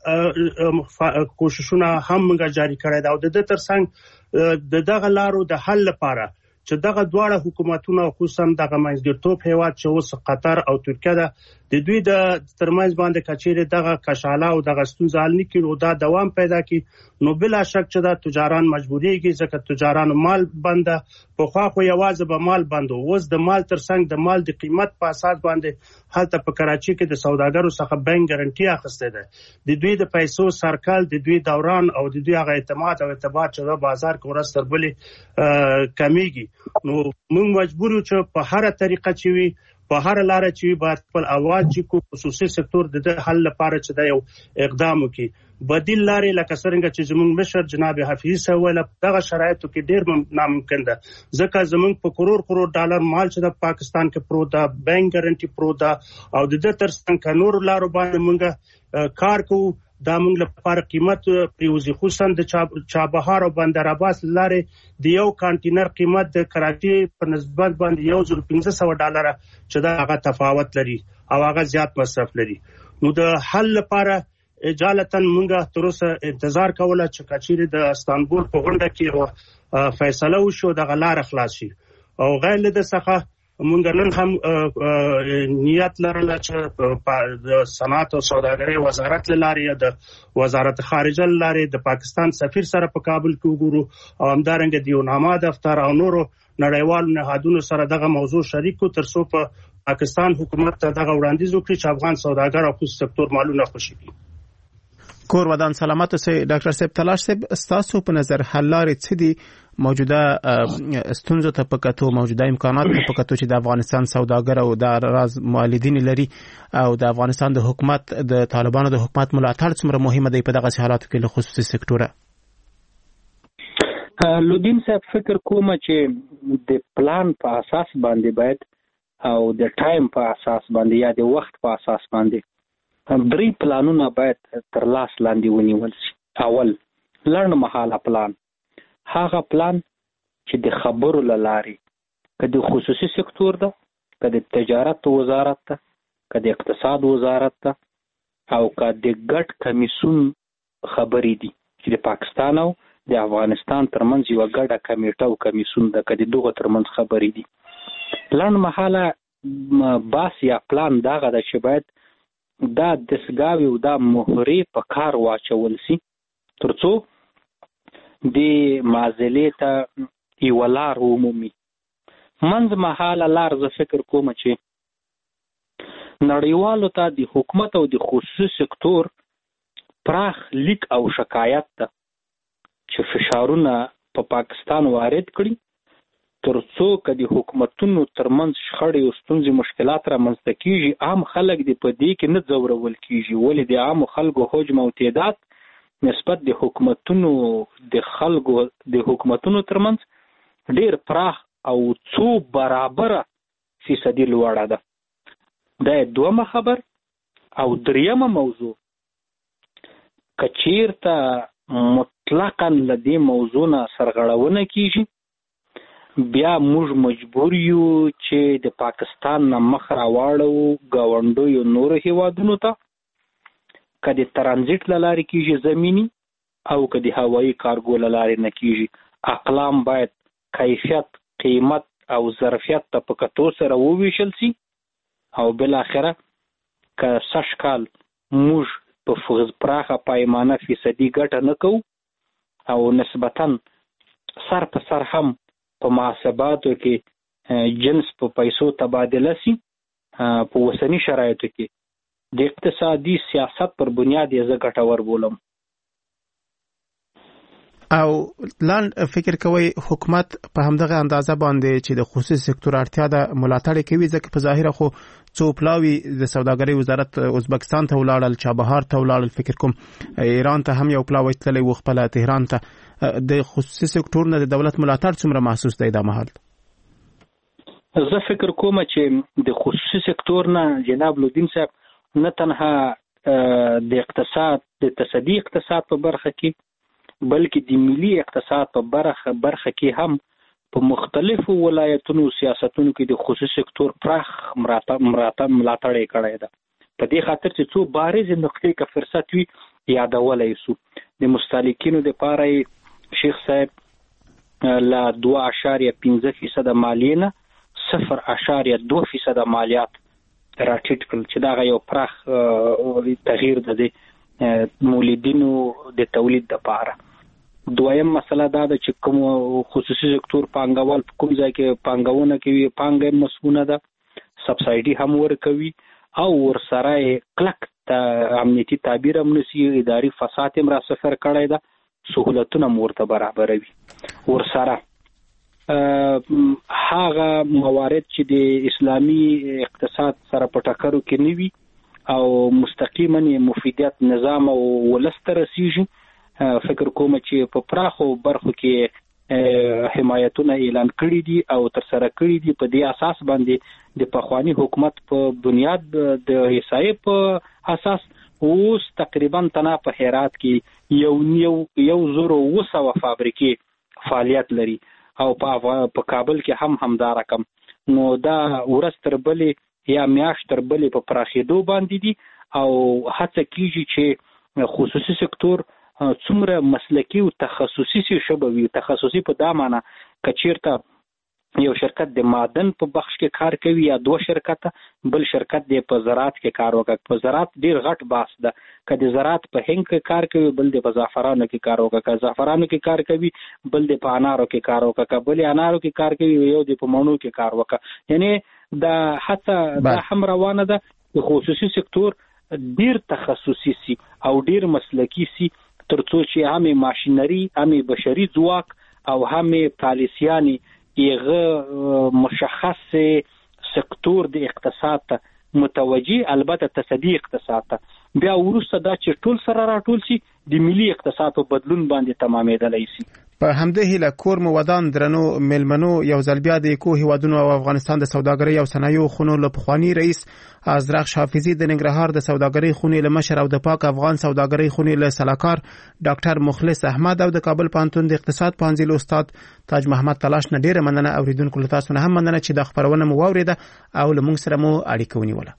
کوششونه هم موږ جاری کړی دا او د ترڅنګ دغه لارو د حل لپاره چې دغه دواړه حکومتونه خصوصا دغه منځګړیتوب هیواد چې اوس قطر او ترکیه ده د دوی د ترمنځ باندې کچېره دغه کشاله او دغه ستونزه حل نکړي او دا دوام پیدا کړي نو بلا شک چې دا تجاران مجبوریږي ځکه تجاران مال بنده په خوا خو یوازې به مال بندو اوس د مال ترڅنګ د مال د قیمت په اساس باندې هلته په کراچي کې د سوداګرو څخه بانک ګارانټي اخیسته ده د دوی د پیسو سرکل د دوی دوران او د دوی هغه اعتماد او اعتبار چې د بازار کې ورستر بلې کمیږي نو موږ مجبور یو چې په هر طریقه چې وي په هر لار چې باید خپل اواز چې خصوصي سکتور د حل لپاره چې دا یو اقدام وکړي بدیل لارې لکه څنګه چې زموږ مشر جناب حفیظ صاحب ویل دغه شرایطو کې ډېر ناممکن ده ځکه زموږ په کروڑ ډالر مال چې د پاکستان کې پروت ده بانک ګارانټي پروت ده او د دې ترڅنګ نور لارو باندې موږ کار کوو دا موږ لپاره قیمت پریوزي خصوصا د چابهار او بندر عباس لارې د یو کانټینر قیمت د کراچي په نسبت باندې $1,500 چې دا هغه تفاوت لري او هغه زیات مصرف لري نو د حل لپاره اجالتا مونږه تر اوسه انتظار کوله چې کچېری د استانبول په غونډه کې فیصله وشو د غلار خلاص شي او غیر له څخه مونږ نن هم نیت لرله چې د صنعت او سوداګرۍ وزارت لاري د وزارت خارجه لاري د پاکستان سفیر سره په کابل کې وګورو او همدارنګه د یوناما دفتر او نورو نړیوالو نهادونو سره دغه موضوع شریک کو ترڅو په پاکستان حکومت ته دغه وړاندیز وکړي چې افغان سوداګر او خصوصي سکتور مالونه خوشي کړي. کور ودان سلامت اوسئ. ډاکټر صاحب تلاش صاحب ستاسو په نظر حل لارې څه دي موجوده ستونزو ته په کتو موجوده امکانات ته په کتو چې د افغانستان سوداګر او د راز مؤلدین لري او د افغانستان د حکومت د طالبانو د حکومت ملاتړ څومره مهمه دی په دغه حالاتو کې له خصوصي سکتوره؟ لودین صاحب فکر کوم چې د پلان په اساس باندې باید او د ټایم په اساس باندې یا د وخت په اساس باندې 3 پلانونه باید تر لاس لاندې ونیول شي. اول لړن مهاله پلان، هغه پلان چې د خبرو لاري که د خصوصي سکتور ده، که د تجارت وزارت ده، که د اقتصاد وزارت ده او که د ګډ کمیسون خبرې دي چې د پاکستان او د افغانستان ترمنځ یو ګډه کمیټه او کمیسون ده، که د دغه ترمنځ خبرې دي. لړن مهاله باس یا پلان دغه ده چې باید دا دستګاوې او دا مهرې په کار واچول شي ترڅو د معضلې ته یوه لار ومومي. منځ مهاله لار زه فکر کوم چې نړیوالو ته د حکومت او د خصوصي سکتور پراخ لیک او شکایت ته چې فشارونه په پاکستان وارد کړي ترڅو که د حکومتونو ترمنځ شخړې او ستونزې مشکلات رامنځته کیږي عام خلک د په دې کې نه ځورول کیږي، ولې د عامو خلکو حجم او تعداد نسبت د حکومتونو ترمنځ ډیر پراخ او څو برابره فیصدي لوړه ده. دا دویمه خبر. او دریمه موضوع که چیرته مطلقاً له دې موضوع نه سرغړونه کیږي بیا موږ مجبور یو چې د پاکستان نه مخ راواړو ګاونډیو نورو هیوادونو ته، که د ترانزیت له لارې کیږي زمینی او که د هوایي کارګو له لارې نه کیږي. اقلام باید کیفیت، قیمت او ظرفیت ته په کتو سره وویشل سي او بالاخره که سږ کال موږ په پراخه پیمانه فیصدي ګټه نه کوو او نسبتاً سر په سر هم په محاسباتو کې جنس په پیسو تبادله سي، په اوسني شرایطو کې د اقتصادي سیاست پر بنیاد یې زه ګټور بولم. او لاند فکر کوي حکومت په همدغه اندازه باندې چې د خصوصي سکتور اړتیا ده ملاتړ کوي، ځکه په ظاهره خو څو پلاوی د سوداګرۍ وزارت ازبکستان ته ولاړل، چابهار ته ولاړل، فکر کوم ایران ته هم یو پلاوی تللی و، خپل تهران ته. د خصوصي سکتور نه د دولت ملاتړ څومره محسوس دی دا مهال؟ زه فکر کوم چې د خصوصي سکتور نه جناب لودین صاحب نه تنها د اقتصاد د تصدی اقتصاد په برخه کې بلکې د ملي اقتصاد په برخه کې هم په مختلفو ولایتونو سیاستونو کې د خصوصي سکتور پراخ ملاتړ یې کړی ده. په دې خاطر چې څو بارز نقطې که فرصت وي یادولی سو. د مستهلکینو دپاره شیخ صاحب له 2.5% مالیې نه 0.2% مالیات راټیټ کړل چې دا یو پراخ تغییر ده د مولدینو د تولید دپاره. دویم مسله دا ده چې کوم خصوصي سکتور پانګوال په کوم ځای کې پانګونه کوي، پانګه مسؤونه ده، سبسایډي هم ورکوي او ورسره کلک امنیتي تعبیر هم نسی، اداري فساد هم را صفر کړی ده، سهولتونه ورته برابروي. ورسره هغه موارد چې د اسلامي اقتصاد سره په ټکرو کې نه وي او مستقیما مفیدیت نظام او ولس ته رسیږي، فکر کوم چې په پراخو برخو کې حمایتونه اعلان کړي دي او تر سره کړي دي. په دې اساس باندې د پخوانی حکومت په بنیاد د حساب په اساس اوس تقریبا تنا په هرات کې یو 1,200 فابریکې فعالیت لري او په کابل کې هم همدا رقم. نو دا ورځ تر بلې یا میاشت تر بلې په پراخېدو باندې دي او هڅه کیږي چې خصوصي سکتور څومره مسلکی او تخصصي شبه وي. تخصصي په دا معنی کچیرته یو شرکت د معدن په بخش کې کار کوي یا دوه شرکت بل شرکت د په زراعت کې کار وکړي. په زراعت ډیر غټ باس ده، کله زراعت په هنګ کې کار کوي بل د په زعفرانو کې کار وکړي، کله زعفرانو کې کار کوي بل د په انارو کې کار وکړي، بل انارو کې کار کوي یو د په مڼو کې کار وکړي. یعنی دا حتی دا هم روانه ده د خصوصي سکتور ډیر تخصصي سي او ډیر مسلکی سي ترڅو چې هم ماشينري هم بشري ځواک او هم پالیسياني یغه مشخص سکتور د اقتصاد متوجي البته تصدیق اقتصاد بیا ورسته دا چې ټول سره راټول شي د ملي اقتصاد په بدلون باندې تمامېدلی شي. په همدې هیله کور مو ودان درنو ملمنو یو ځل بیا د کو هیوادونو او افغانستان د سوداګرۍ او صنایعو خونو له پخوانی رئیس ازرق حافظي د ننګرهار د سوداګرۍ خونې له مشر او د پاک افغان سوداګرۍ خونې له سلاکار ډاکټر مخلص احمد او د کابل پوهنتون د اقتصاد پوهنځي له استاد تاج محمد تلاش نه ډیره مننه. اوریدونکو له تاسو نه هم مننه چې د خبرونه مو واوریده او له موږ سره مو اړیکه ونیوله.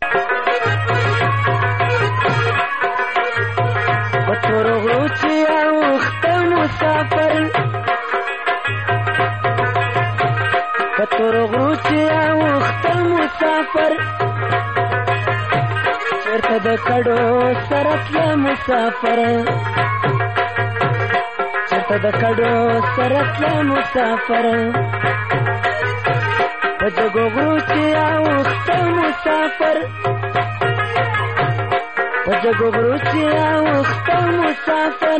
پتور غروچی اوخت مسافر چرته د کډو سرتله مسافر چرته د کډو سرتله مسافر پتور غروچی اوخت مسافر پتور غروچی اوخت مسافر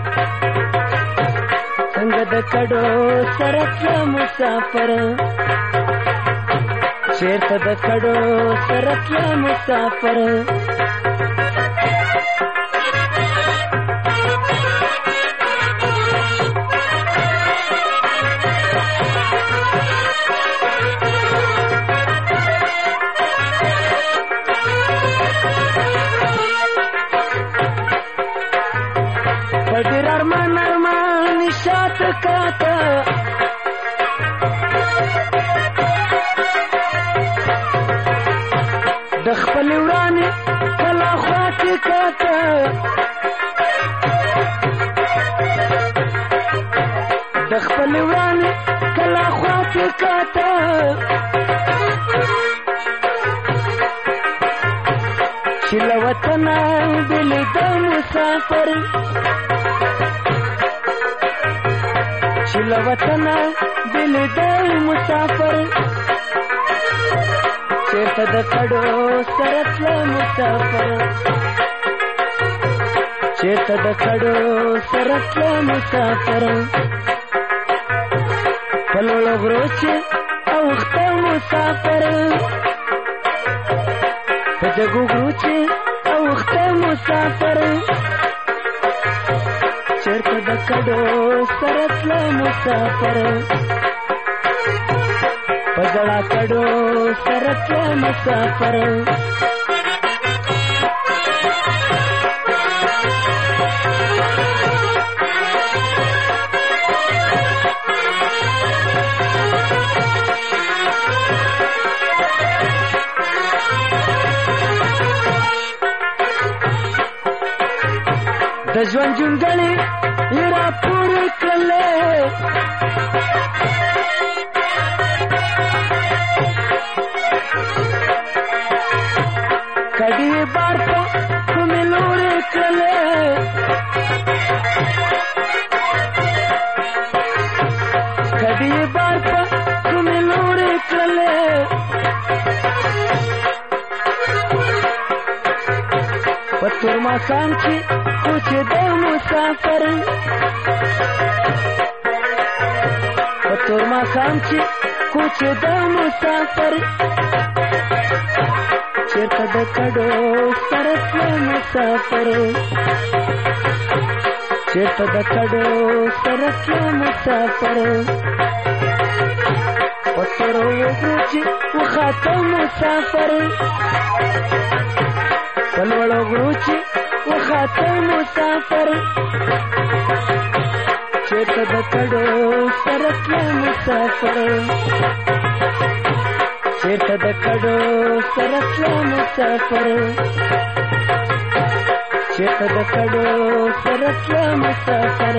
څنګه د کډو سرتله مسافر چیرته د کډو سرتله مسافر پډیر ارمان ارمان نشات کاته د خپل ورانه کلا خواته کاته د خپل ورانه کلا خواته کاته چې له وطن دل د مسافر چې له وطن دل د مسافر چیرته د کډو سرتله مسافر چیرته د کډو سرتله مسافر په لوړو غرو چې اوخته مسافر په جګو غرو چې اوخته مسافر چیرته د کډو سرتله مسافر په زړه کډو سرتله مسافر د ژوند جونګړې یې راپورې کړلې کډې بار په کومې لورې کړلې کډې بار په کومې لورې کړلې په تور ماښام چې کوچې د مسافر په تور ماښام چې کوچې د مسافر چیرته د کډو سرتله مسافر چیرته د کډو سرتله مسافر په تور وګړو چې وخاته مسافر په لوړو غرو چې وخاته مسافر چیرته د کډو سرتله مسافر چیرته د کډو سرتله مسافر چې ته د کډو سره تلې مسافر